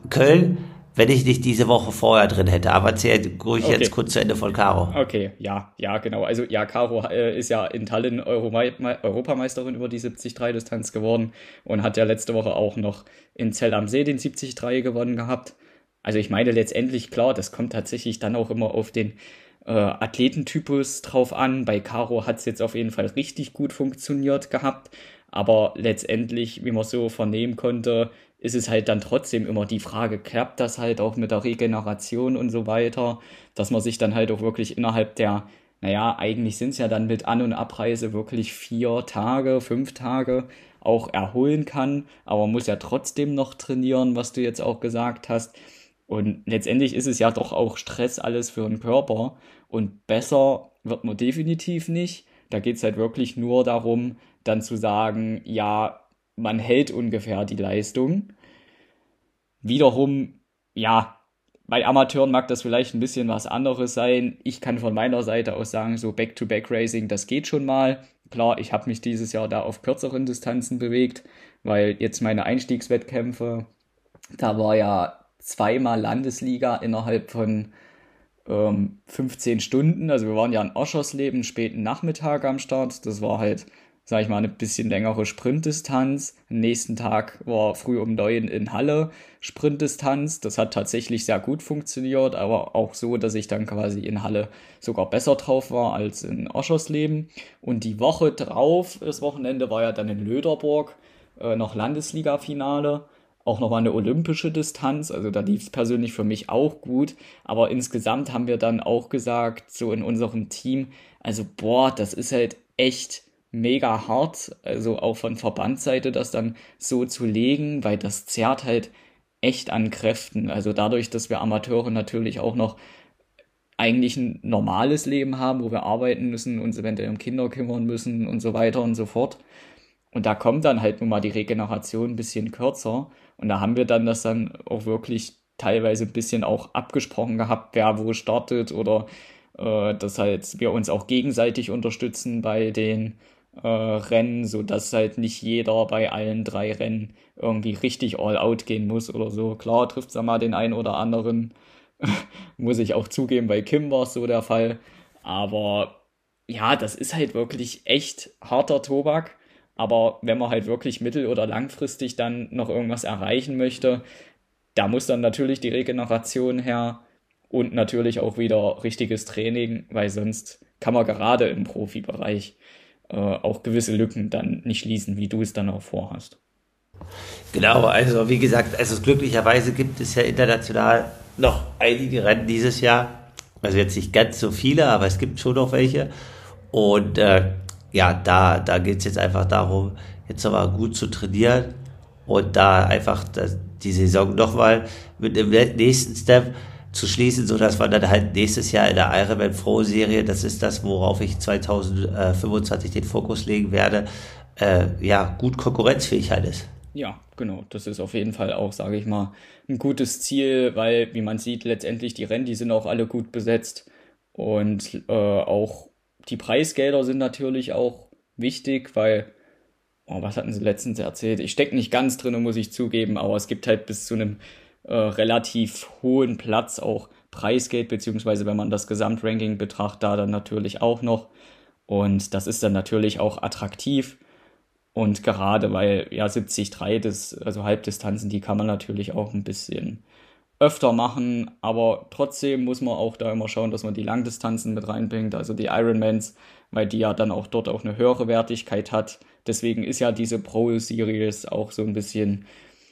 S1: Köln, wenn ich nicht diese Woche vorher drin hätte. Aber erzähl ruhig
S2: Okay.
S1: jetzt kurz zu Ende von Caro.
S2: Okay, ja, ja, genau. Also ja, Caro ist ja in Tallinn Europameisterin über die 73-Distanz geworden und hat ja letzte Woche auch noch in Zell am See den 73 gewonnen gehabt. Also ich meine letztendlich, klar, das kommt tatsächlich dann auch immer auf den Athletentypus drauf an. Bei Caro hat es jetzt auf jeden Fall richtig gut funktioniert gehabt, aber letztendlich, wie man so vernehmen konnte, ist es halt dann trotzdem immer die Frage, klappt das halt auch mit der Regeneration und so weiter, dass man sich dann halt auch wirklich innerhalb der, naja, eigentlich sind es ja dann mit An- und Abreise wirklich 4 Tage, 5 Tage auch erholen kann, aber man muss ja trotzdem noch trainieren, was du jetzt auch gesagt hast. Und letztendlich ist es ja doch auch Stress alles für den Körper und besser wird man definitiv nicht. Da geht es halt wirklich nur darum, dann zu sagen, ja, man hält ungefähr die Leistung. Wiederum, ja, bei Amateuren mag das vielleicht ein bisschen was anderes sein. Ich kann von meiner Seite aus sagen, so Back-to-Back-Racing, das geht schon mal. Klar, ich habe mich dieses Jahr da auf kürzeren Distanzen bewegt, weil jetzt meine Einstiegswettkämpfe, da war ja zweimal Landesliga innerhalb von 15 Stunden. Also wir waren ja in Oschersleben späten Nachmittag am Start. Das war halt, sag ich mal, eine bisschen längere Sprintdistanz. Am nächsten Tag war früh um 9 in Halle Sprintdistanz. Das hat tatsächlich sehr gut funktioniert, aber auch so, dass ich dann quasi in Halle sogar besser drauf war als in Oschersleben. Und die Woche drauf, das Wochenende, war ja dann in Löderburg noch Landesliga-Finale. Auch nochmal eine olympische Distanz, also da lief es persönlich für mich auch gut, aber insgesamt haben wir dann auch gesagt, so in unserem Team, also boah, das ist halt echt mega hart, also auch von Verbandsseite das dann so zu legen, weil das zerrt halt echt an Kräften, also dadurch, dass wir Amateure natürlich auch noch eigentlich ein normales Leben haben, wo wir arbeiten müssen, uns eventuell um Kinder kümmern müssen und so weiter und so fort. Und da kommt dann halt nun mal die Regeneration ein bisschen kürzer. Und da haben wir dann das dann auch wirklich teilweise ein bisschen auch abgesprochen gehabt, wer wo startet oder dass halt wir uns auch gegenseitig unterstützen bei den Rennen, sodass halt nicht jeder bei allen 3 Rennen irgendwie richtig all out gehen muss oder so. Klar trifft es da mal den einen oder anderen, muss ich auch zugeben, bei Kim war es so der Fall. Aber ja, das ist halt wirklich echt harter Tobak. Aber wenn man halt wirklich mittel- oder langfristig dann noch irgendwas erreichen möchte, da muss dann natürlich die Regeneration her und natürlich auch wieder richtiges Training, weil sonst kann man gerade im Profibereich auch gewisse Lücken dann nicht schließen, wie du es dann auch vorhast.
S1: Genau, also wie gesagt, also glücklicherweise gibt es ja international noch einige Rennen dieses Jahr. Also jetzt nicht ganz so viele, aber es gibt schon noch welche. Und ja, da geht es jetzt einfach darum, jetzt nochmal gut zu trainieren und da einfach die Saison nochmal mit dem nächsten Step zu schließen, sodass man dann halt nächstes Jahr in der Ironman Pro Serie, das ist das, worauf ich 2025 den Fokus legen werde, ja, gut konkurrenzfähig halt ist.
S2: Ja, genau. Das ist auf jeden Fall auch, sage ich mal, ein gutes Ziel, weil, wie man sieht, letztendlich die Rennen, die sind auch alle gut besetzt und auch die Preisgelder sind natürlich auch wichtig, weil, oh, was hatten sie letztens erzählt? Ich stecke nicht ganz drin, muss ich zugeben, aber es gibt halt bis zu einem relativ hohen Platz auch Preisgeld, beziehungsweise wenn man das Gesamtranking betrachtet, da dann natürlich auch noch. Und das ist dann natürlich auch attraktiv. Und gerade weil ja 73, also Halbdistanzen, die kann man natürlich auch ein bisschen öfter machen, aber trotzdem muss man auch da immer schauen, dass man die Langdistanzen mit reinbringt, also die Ironmans, weil die ja dann auch dort auch eine höhere Wertigkeit hat. Deswegen ist ja diese Pro Series auch so ein bisschen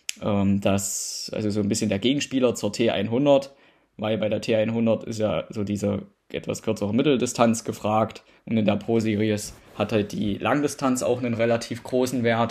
S2: also so ein bisschen der Gegenspieler zur T100, weil bei der T100 ist ja so diese etwas kürzere Mitteldistanz gefragt und in der Pro Series hat halt die Langdistanz auch einen relativ großen Wert.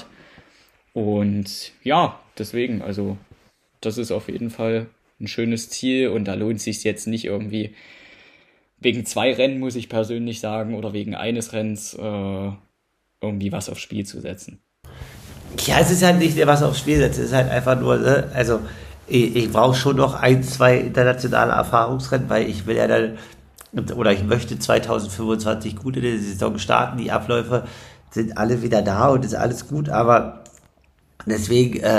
S2: Und ja, deswegen, also das ist auf jeden Fall ein schönes Ziel und da lohnt es sich jetzt nicht irgendwie wegen 2 Rennen, muss ich persönlich sagen, oder wegen eines Rennens irgendwie was aufs Spiel zu setzen.
S1: Ja, es ist halt nicht was aufs Spiel setzt, es ist halt einfach nur, ne? Also ich brauche schon noch 1, 2 internationale Erfahrungsrennen, weil ich will ja dann, oder ich möchte 2025 gut in der Saison starten, die Abläufe sind alle wieder da und ist alles gut, aber deswegen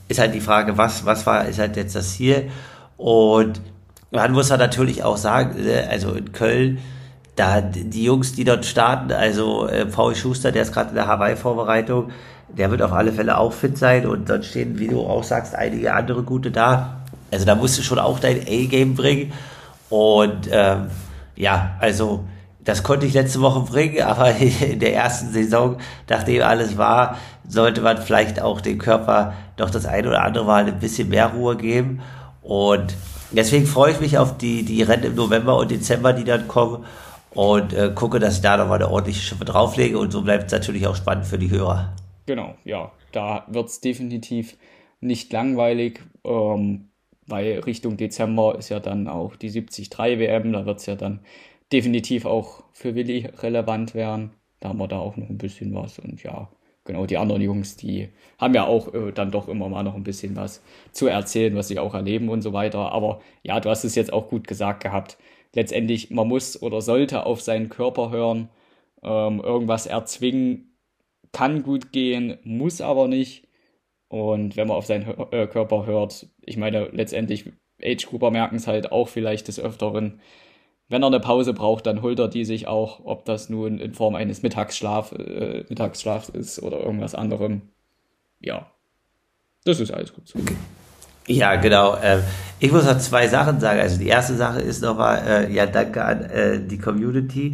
S1: ist halt die Frage, ist halt jetzt das Ziel. Und man muss halt natürlich auch sagen, also in Köln, da die Jungs, die dort starten, also Paul Schuster, der ist gerade in der Hawaii-Vorbereitung, der wird auf alle Fälle auch fit sein und dann stehen, wie du auch sagst, einige andere gute da. Also da musst du schon auch dein A-Game bringen und ja, also das konnte ich letzte Woche bringen, aber in der ersten Saison, nachdem alles war, sollte man vielleicht auch dem Körper doch das eine oder andere Mal ein bisschen mehr Ruhe geben. Und deswegen freue ich mich auf die Rennen im November und Dezember, die dann kommen und gucke, dass ich da nochmal eine ordentliche Schippe drauflege und so bleibt es natürlich auch spannend für die Hörer.
S2: Genau, ja, da wird es definitiv nicht langweilig, weil Richtung Dezember ist ja dann auch die 73 WM, da wird es ja dann definitiv auch für Willi relevant werden. Da haben wir da auch noch ein bisschen was und ja, genau, die anderen Jungs, die haben ja auch dann doch immer mal noch ein bisschen was zu erzählen, was sie auch erleben und so weiter. Aber ja, du hast es jetzt auch gut gesagt gehabt. Letztendlich, man muss oder sollte auf seinen Körper hören, irgendwas erzwingen, kann gut gehen, muss aber nicht. Und wenn man auf seinen Körper hört, ich meine, letztendlich, Age-Grupper merken es halt auch vielleicht des Öfteren. Wenn er eine Pause braucht, dann holt er die sich auch, ob das nun in Form eines Mittagsschlafs ist oder irgendwas anderem. Ja, das ist alles gut so.
S1: Ja, genau. Ich muss noch zwei Sachen sagen. Also die erste Sache ist nochmal, ja, danke an die Community,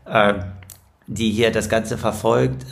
S1: die hier das Ganze verfolgt.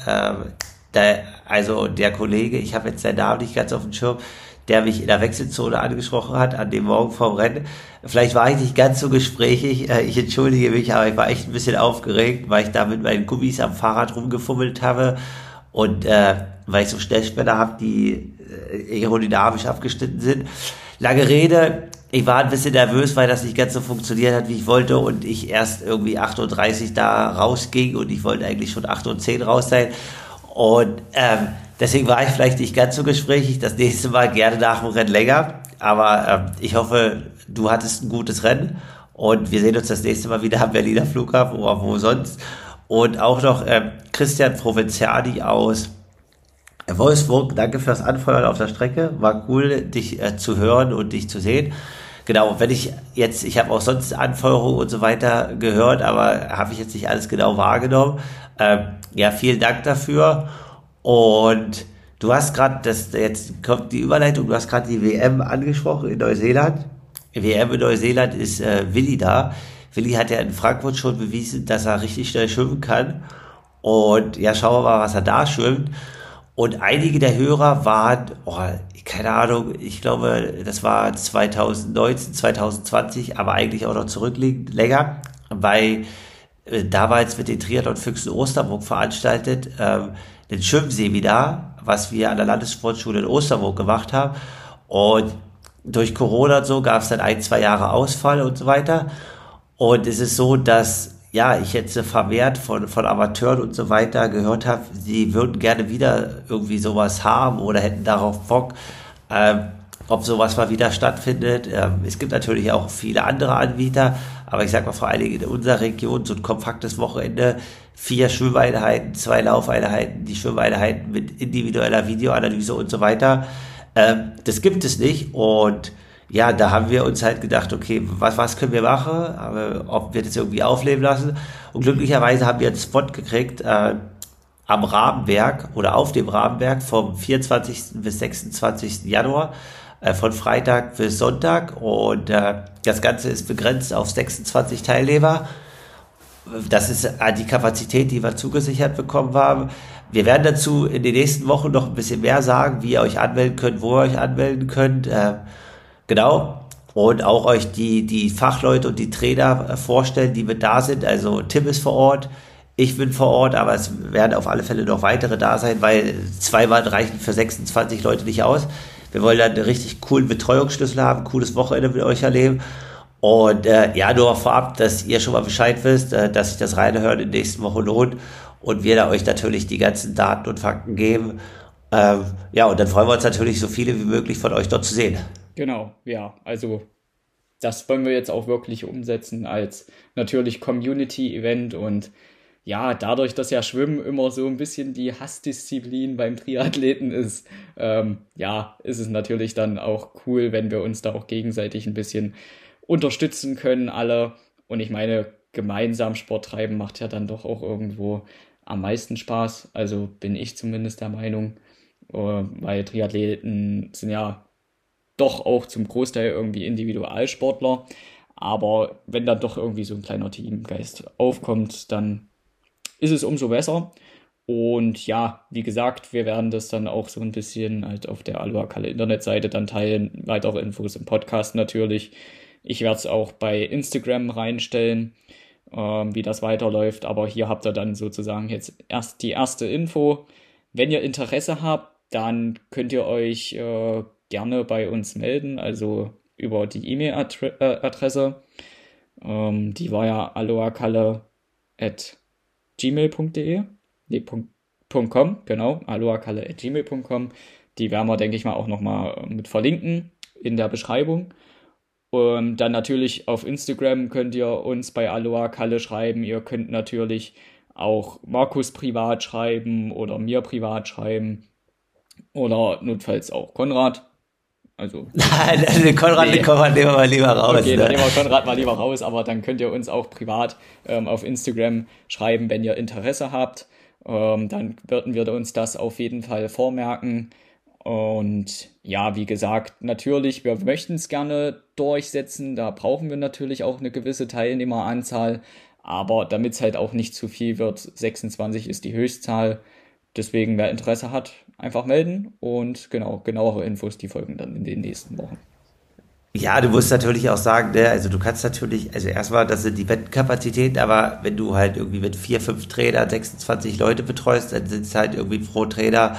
S1: Also der Kollege, ich habe jetzt seinen Namen nicht ganz auf dem Schirm, der mich in der Wechselzone angesprochen hat, an dem Morgen vorm Rennen. Vielleicht war ich nicht ganz so gesprächig, ich entschuldige mich, aber ich war echt ein bisschen aufgeregt, weil ich da mit meinen Gummis am Fahrrad rumgefummelt habe und weil ich so Schnellspänner habe, die aerodynamisch abgeschnitten sind. Lange Rede, ich war ein bisschen nervös, weil das nicht ganz so funktioniert hat, wie ich wollte und ich erst irgendwie 8:30 da rausging und ich wollte eigentlich schon 8:10 raus sein. Und deswegen war ich vielleicht nicht ganz so gesprächig. Das nächste Mal gerne nach dem Rennen länger. Aber ich hoffe, du hattest ein gutes Rennen. Und wir sehen uns das nächste Mal wieder am Berliner Flughafen oder wo sonst. Und auch noch Christian Provenziani aus Wolfsburg. Danke fürs Anfeuern auf der Strecke. War cool, dich zu hören und dich zu sehen. Genau, ich habe auch sonst Anfeuerungen und so weiter gehört, aber habe ich jetzt nicht alles genau wahrgenommen. Ja, vielen Dank dafür. Und du hast gerade, jetzt kommt die Überleitung, du hast gerade die WM angesprochen in Neuseeland. Die WM in Neuseeland ist Willi da. Willi hat ja in Frankfurt schon bewiesen, dass er richtig schnell schwimmen kann. Und ja, schauen wir mal, was er da schwimmt. Und einige der Hörer waren, keine Ahnung, ich glaube, das war 2019, 2020, aber eigentlich auch noch zurückliegend länger, weil damals mit den Triathlon-Füchsen Osterburg veranstaltet, den Schwimmseminar, was wir an der Landessportschule in Osterburg gemacht haben. Und durch Corona und so gab es dann 1, 2 Jahre Ausfall und so weiter. Und es ist so, dass ja, ich jetzt vermehrt von Amateuren und so weiter gehört habe, sie würden gerne wieder irgendwie sowas haben oder hätten darauf Bock, ob sowas mal wieder stattfindet. Es gibt natürlich auch viele andere Anbieter, aber ich sag mal vor allen Dingen in unserer Region so ein kompaktes Wochenende, 4 Schwimmeinheiten, 2 Laufeinheiten, die Schwimmeinheiten mit individueller Videoanalyse und so weiter. Das gibt es nicht und ja, da haben wir uns halt gedacht, okay, was können wir machen, aber ob wir das irgendwie aufleben lassen. Und glücklicherweise haben wir einen Spot gekriegt am Rabenberg oder auf dem Rabenberg vom 24. bis 26. Januar, von Freitag bis Sonntag. Und das Ganze ist begrenzt auf 26 Teilnehmer. Das ist die Kapazität, die wir zugesichert bekommen haben. Wir werden dazu in den nächsten Wochen noch ein bisschen mehr sagen, wie ihr euch anmelden könnt, wo ihr euch anmelden könnt. Genau. Und auch euch die Fachleute und die Trainer vorstellen, die mit da sind. Also Tim ist vor Ort, ich bin vor Ort, aber es werden auf alle Fälle noch weitere da sein, weil 2 Mann reichen für 26 Leute nicht aus. Wir wollen dann einen richtig coolen Betreuungsschlüssel haben, cooles Wochenende mit euch erleben. Und ja, nur vorab, dass ihr schon mal Bescheid wisst, dass sich das Reinhören in den nächsten Wochen lohnt und wir da euch natürlich die ganzen Daten und Fakten geben. Ja, und dann freuen wir uns natürlich, so viele wie möglich von euch dort zu sehen.
S2: Genau, ja, also das wollen wir jetzt auch wirklich umsetzen als natürlich Community-Event und ja, dadurch, dass ja Schwimmen immer so ein bisschen die Hassdisziplin beim Triathleten ist, ja, ist es natürlich dann auch cool, wenn wir uns da auch gegenseitig ein bisschen unterstützen können, alle. Und ich meine, gemeinsam Sport treiben macht ja dann doch auch irgendwo am meisten Spaß. Also bin ich zumindest der Meinung, weil Triathleten sind ja doch auch zum Großteil irgendwie Individualsportler. Aber wenn dann doch irgendwie so ein kleiner Teamgeist aufkommt, dann ist es umso besser. Und ja, wie gesagt, wir werden das dann auch so ein bisschen halt auf der Aloha Kalle Internetseite dann teilen. Weitere Infos im Podcast natürlich. Ich werde es auch bei Instagram reinstellen, wie das weiterläuft. Aber hier habt ihr dann sozusagen jetzt erst die erste Info. Wenn ihr Interesse habt, dann könnt ihr euch gerne bei uns melden, also über die E-Mail-Adresse. Die war ja aloakalle@gmail.de. Nee, .com, genau, aloakalle@gmail.com. Die werden wir, denke ich mal, auch nochmal mit verlinken in der Beschreibung. Dann natürlich auf Instagram könnt ihr uns bei Aloha Kalle schreiben. Ihr könnt natürlich auch Markus privat schreiben oder mir privat schreiben oder notfalls auch Konrad. Also,
S1: Nein, also
S2: nee,
S1: Den Konrad nehmen wir mal lieber raus.
S2: okay, dann
S1: Ne?
S2: nehmen wir Konrad mal lieber raus, aber dann könnt ihr uns auch privat auf Instagram schreiben, wenn ihr Interesse habt. Dann würden wir uns das auf jeden Fall vormerken. Und ja, wie gesagt, natürlich, wir möchten es gerne durchsetzen. Da brauchen wir natürlich auch eine gewisse Teilnehmeranzahl. Aber damit es halt auch nicht zu viel wird, 26 ist die Höchstzahl. Deswegen, wer Interesse hat, einfach melden. Und genau, genauere Infos, die folgen dann in den nächsten Wochen.
S1: Ja, du musst natürlich auch sagen, ne, also du kannst natürlich, also erstmal, das sind die Wettenkapazitäten, aber wenn du halt irgendwie mit 4, 5 Trainer 26 Leute betreust, dann sind es halt irgendwie pro Trainer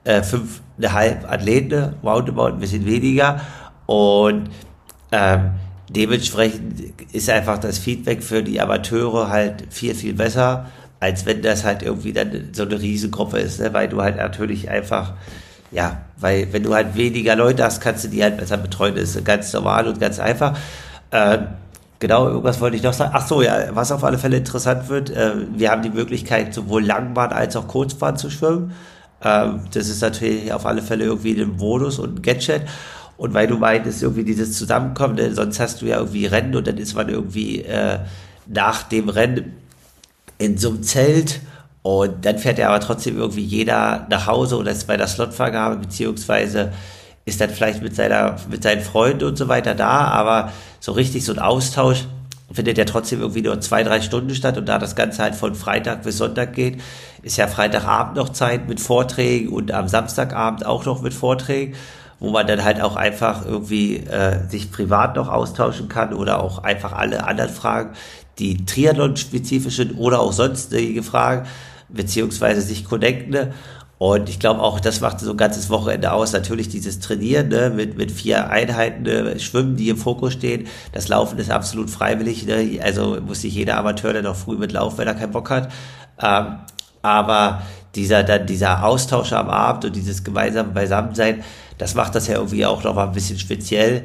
S1: 5,5 Athleten, Roundabout ein bisschen weniger. Und ähm, dementsprechend ist einfach das Feedback für die Amateure halt viel, viel besser, als wenn das halt irgendwie dann so eine Riesengruppe ist, ne? Weil du halt natürlich einfach, ja, weil wenn du halt weniger Leute hast, kannst du die halt besser betreuen. Das ist ganz normal und ganz einfach. Ähm, Genau, irgendwas wollte ich noch sagen. Ach so, ja, was auf alle Fälle interessant wird, wir haben die Möglichkeit, sowohl Langbahn als auch Kurzbahn zu schwimmen. Das ist natürlich auf alle Fälle irgendwie ein Bonus und ein Gadget. Und weil du meintest, irgendwie dieses Zusammenkommen, ne, sonst hast du ja irgendwie Rennen und dann ist man irgendwie nach dem Rennen in so einem Zelt und dann fährt ja aber trotzdem irgendwie jeder nach Hause oder ist bei der Slotvergabe, beziehungsweise ist dann vielleicht mit seinen Freunden und so weiter da, aber so richtig so ein Austausch findet ja trotzdem irgendwie nur 2, 3 Stunden statt und da das Ganze halt von Freitag bis Sonntag geht, ist ja Freitagabend noch Zeit mit Vorträgen und am Samstagabend auch noch mit Vorträgen, wo man dann halt auch einfach irgendwie sich privat noch austauschen kann oder auch einfach alle anderen Fragen, die Triathlon-spezifischen oder auch sonstige Fragen, beziehungsweise sich connecten. Und ich glaube auch, das macht so ein ganzes Wochenende aus. Natürlich dieses Trainieren, ne, mit 4 Einheiten, ne, Schwimmen, die im Fokus stehen. Das Laufen ist absolut freiwillig. Ne? Also muss nicht jeder Amateur dann noch früh mitlaufen, wenn er keinen Bock hat. Ähm, aber dieser Austausch am Abend und dieses gemeinsame Beisammensein, das macht das ja irgendwie auch noch mal ein bisschen speziell.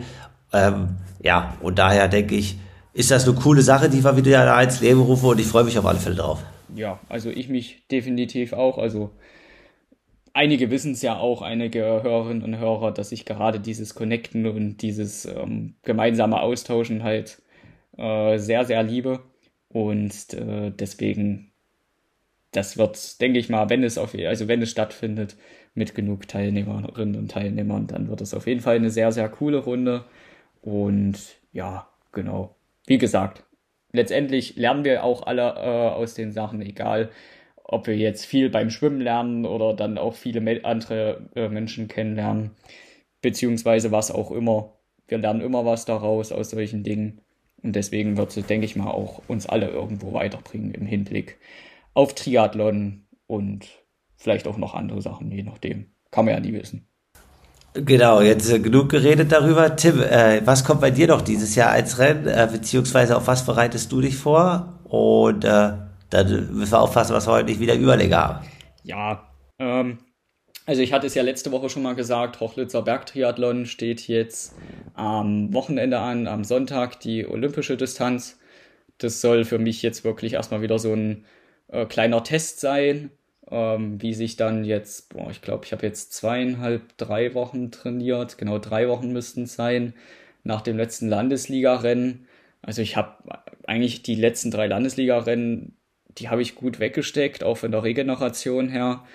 S1: Ja, und daher denke ich, ist das eine coole Sache, die wir wieder ins Leben rufen und ich freue mich auf alle Fälle drauf.
S2: Ja, also ich mich definitiv auch. Also einige wissen es ja auch, einige Hörerinnen und Hörer, dass ich gerade dieses Connecten und dieses gemeinsame Austauschen halt sehr, sehr liebe. Und deswegen, das wird, denke ich mal, also wenn es stattfindet, mit genug Teilnehmerinnen und Teilnehmern, dann wird es auf jeden Fall eine sehr, sehr coole Runde. Und ja, genau. Wie gesagt, letztendlich lernen wir auch alle aus den Sachen, egal ob wir jetzt viel beim Schwimmen lernen oder dann auch viele andere Menschen kennenlernen, beziehungsweise was auch immer. Wir lernen immer was daraus aus solchen Dingen. Und deswegen wird es, denke ich mal, auch uns alle irgendwo weiterbringen im Hinblick auf Triathlon und vielleicht auch noch andere Sachen, je nachdem. Kann man ja nie wissen.
S1: Genau, jetzt genug geredet darüber. Tim, was kommt bei dir noch dieses Jahr als Rennen, beziehungsweise auf was bereitest du dich vor? Und dann müssen wir aufpassen, was wir heute nicht wieder Überlänge haben.
S2: Ja, also ich hatte es ja letzte Woche schon mal gesagt, Hochlitzer Bergtriathlon steht jetzt am Wochenende an, am Sonntag die olympische Distanz. Das soll für mich jetzt wirklich erstmal wieder so ein kleiner Test sein, wie sich dann jetzt, ich glaube, ich habe jetzt 2,5, 3 Wochen trainiert, genau 3 Wochen müssten es sein, nach dem letzten Landesligarennen. Also ich habe eigentlich die letzten 3 Landesligarennen, die habe ich gut weggesteckt, auch von der Regeneration her.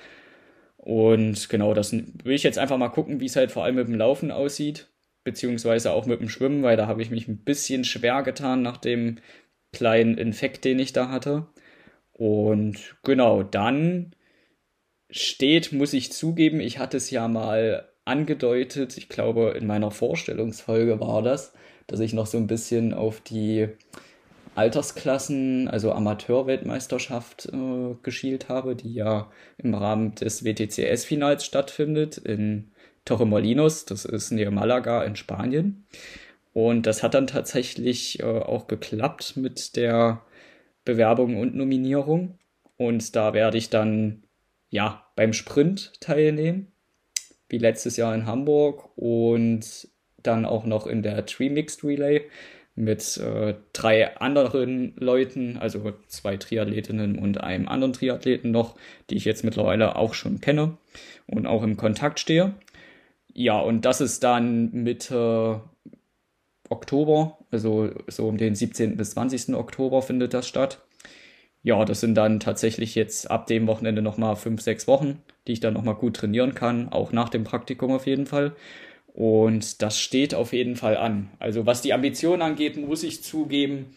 S2: Und genau, das will ich jetzt einfach mal gucken, wie es halt vor allem mit dem Laufen aussieht, beziehungsweise auch mit dem Schwimmen, weil da habe ich mich ein bisschen schwer getan nach dem kleinen Infekt, den ich da hatte. Und genau, dann steht, muss ich zugeben, ich hatte es ja mal angedeutet, ich glaube in meiner Vorstellungsfolge war das, dass ich noch so ein bisschen auf die Altersklassen, also Amateurweltmeisterschaft geschielt habe, die ja im Rahmen des WTCS-Finals stattfindet in Torremolinos, das ist nähe Malaga in Spanien. Und das hat dann tatsächlich auch geklappt mit der Bewerbung und Nominierung. Und da werde ich dann ja beim Sprint teilnehmen, wie letztes Jahr in Hamburg und dann auch noch in der Tree Mixed Relay mit 3 anderen Leuten, also 2 Triathletinnen und einem anderen Triathleten noch, die ich jetzt mittlerweile auch schon kenne und auch im Kontakt stehe. Ja, und das ist dann Mitte Oktober, also so um den 17. bis 20. Oktober findet das statt. Ja, das sind dann tatsächlich jetzt ab dem Wochenende nochmal 5, 6 Wochen, die ich dann nochmal gut trainieren kann, auch nach dem Praktikum auf jeden Fall. Und das steht auf jeden Fall an. Also was die Ambition angeht, muss ich zugeben,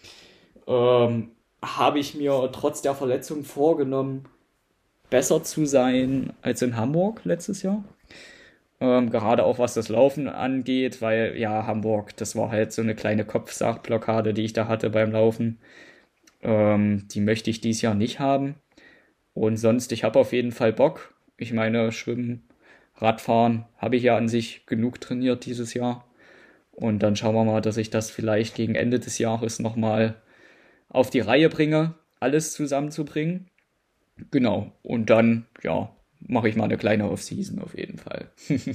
S2: habe ich mir trotz der Verletzung vorgenommen, besser zu sein als in Hamburg letztes Jahr. Gerade auch was das Laufen angeht, weil ja, Hamburg, das war halt so eine kleine Kopfsagblockade, die ich da hatte beim Laufen. Die möchte ich dieses Jahr nicht haben. Und sonst, ich habe auf jeden Fall Bock. Ich meine, Schwimmen, Radfahren habe ich ja an sich genug trainiert dieses Jahr. Und dann schauen wir mal, dass ich das vielleicht gegen Ende des Jahres nochmal auf die Reihe bringe, alles zusammenzubringen. Genau. Und dann, ja, mache ich mal eine kleine Off-Season auf jeden Fall.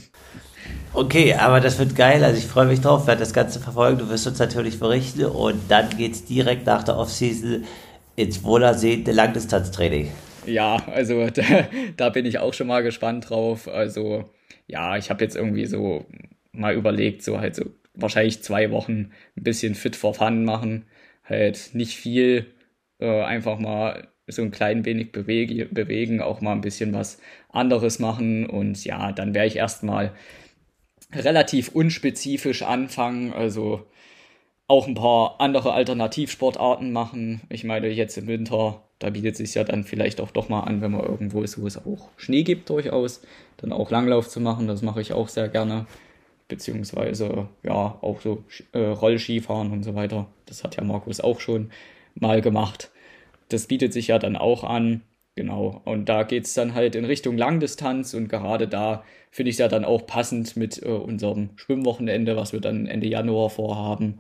S1: Okay, aber das wird geil. Also ich freue mich drauf, werde das Ganze verfolgen. Du wirst uns natürlich berichten und dann geht's direkt nach der Offseason ins wohlersehende Langdistanztraining.
S2: Ja, also da bin ich auch schon mal gespannt drauf. Also ja, ich habe jetzt irgendwie so mal überlegt, so halt so wahrscheinlich 2 Wochen ein bisschen fit for fun machen. Halt nicht viel, einfach mal so ein klein wenig bewegen, auch mal ein bisschen was anderes machen. Und ja, dann werde ich erstmal relativ unspezifisch anfangen. Also auch ein paar andere Alternativsportarten machen. Ich meine, jetzt im Winter, da bietet es sich ja dann vielleicht auch doch mal an, wenn man irgendwo ist, wo es auch Schnee gibt durchaus, dann auch Langlauf zu machen. Das mache ich auch sehr gerne. Beziehungsweise, ja, auch so Rollskifahren und so weiter. Das hat ja Markus auch schon mal gemacht. Das bietet sich ja dann auch an. Genau. Und da geht's dann halt in Richtung Langdistanz und gerade da finde ich es ja dann auch passend mit unserem Schwimmwochenende, was wir dann Ende Januar vorhaben.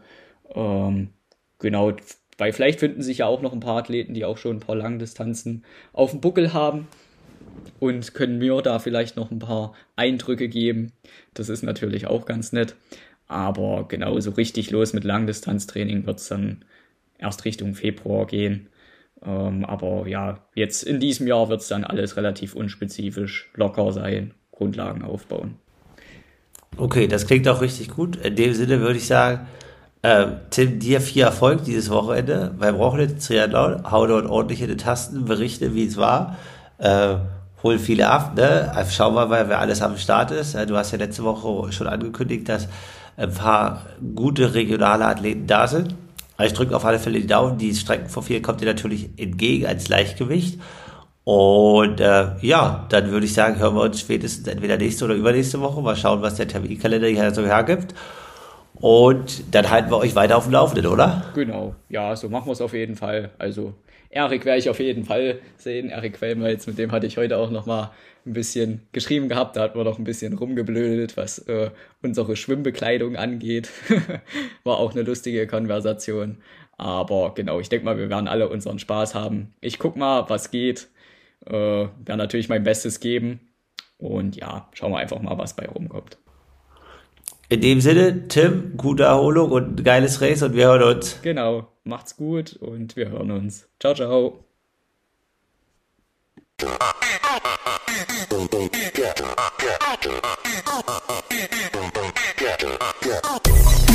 S2: Genau, weil vielleicht finden sich ja auch noch ein paar Athleten, die auch schon ein paar Langdistanzen auf dem Buckel haben und können mir da vielleicht noch ein paar Eindrücke geben. Das ist natürlich auch ganz nett. Aber genau, so richtig los mit Langdistanztraining wird es dann erst Richtung Februar gehen. Aber ja, jetzt in diesem Jahr wird es dann alles relativ unspezifisch, locker sein, Grundlagen aufbauen.
S1: Okay, das klingt auch richtig gut. In dem Sinne würde ich sagen, Tim, dir viel Erfolg dieses Wochenende beim Rochlet Triathlon. Hau dort ordentlich in die Tasten, berichte, wie es war. Hol viele ab, ne? Schau mal, wer alles am Start ist. Du hast ja letzte Woche schon angekündigt, dass ein paar gute regionale Athleten da sind. Also ich drücke auf alle Fälle die Daumen. Die Streckenprofil kommt dir natürlich entgegen als Leichtgewicht. Und ja, dann würde ich sagen, hören wir uns spätestens entweder nächste oder übernächste Woche. Mal schauen, was der Terminkalender hier so hergibt. Und dann halten wir euch weiter auf dem Laufenden, oder?
S2: Genau, ja, so machen wir es auf jeden Fall. Also Erik werde ich auf jeden Fall sehen. Erik Quellmeiz, mit dem hatte ich heute auch noch mal ein bisschen geschrieben gehabt. Da hatten wir noch ein bisschen rumgeblödet, was unsere Schwimmbekleidung angeht. War auch eine lustige Konversation. Aber genau, ich denke mal, wir werden alle unseren Spaß haben. Ich guck mal, was geht. Werde natürlich mein Bestes geben. Und ja, schauen wir einfach mal, was bei rumkommt.
S1: In dem Sinne, Tim, gute Erholung und ein geiles Race und wir hören uns.
S2: Genau, macht's gut und wir hören uns. Ciao, ciao.
S3: Get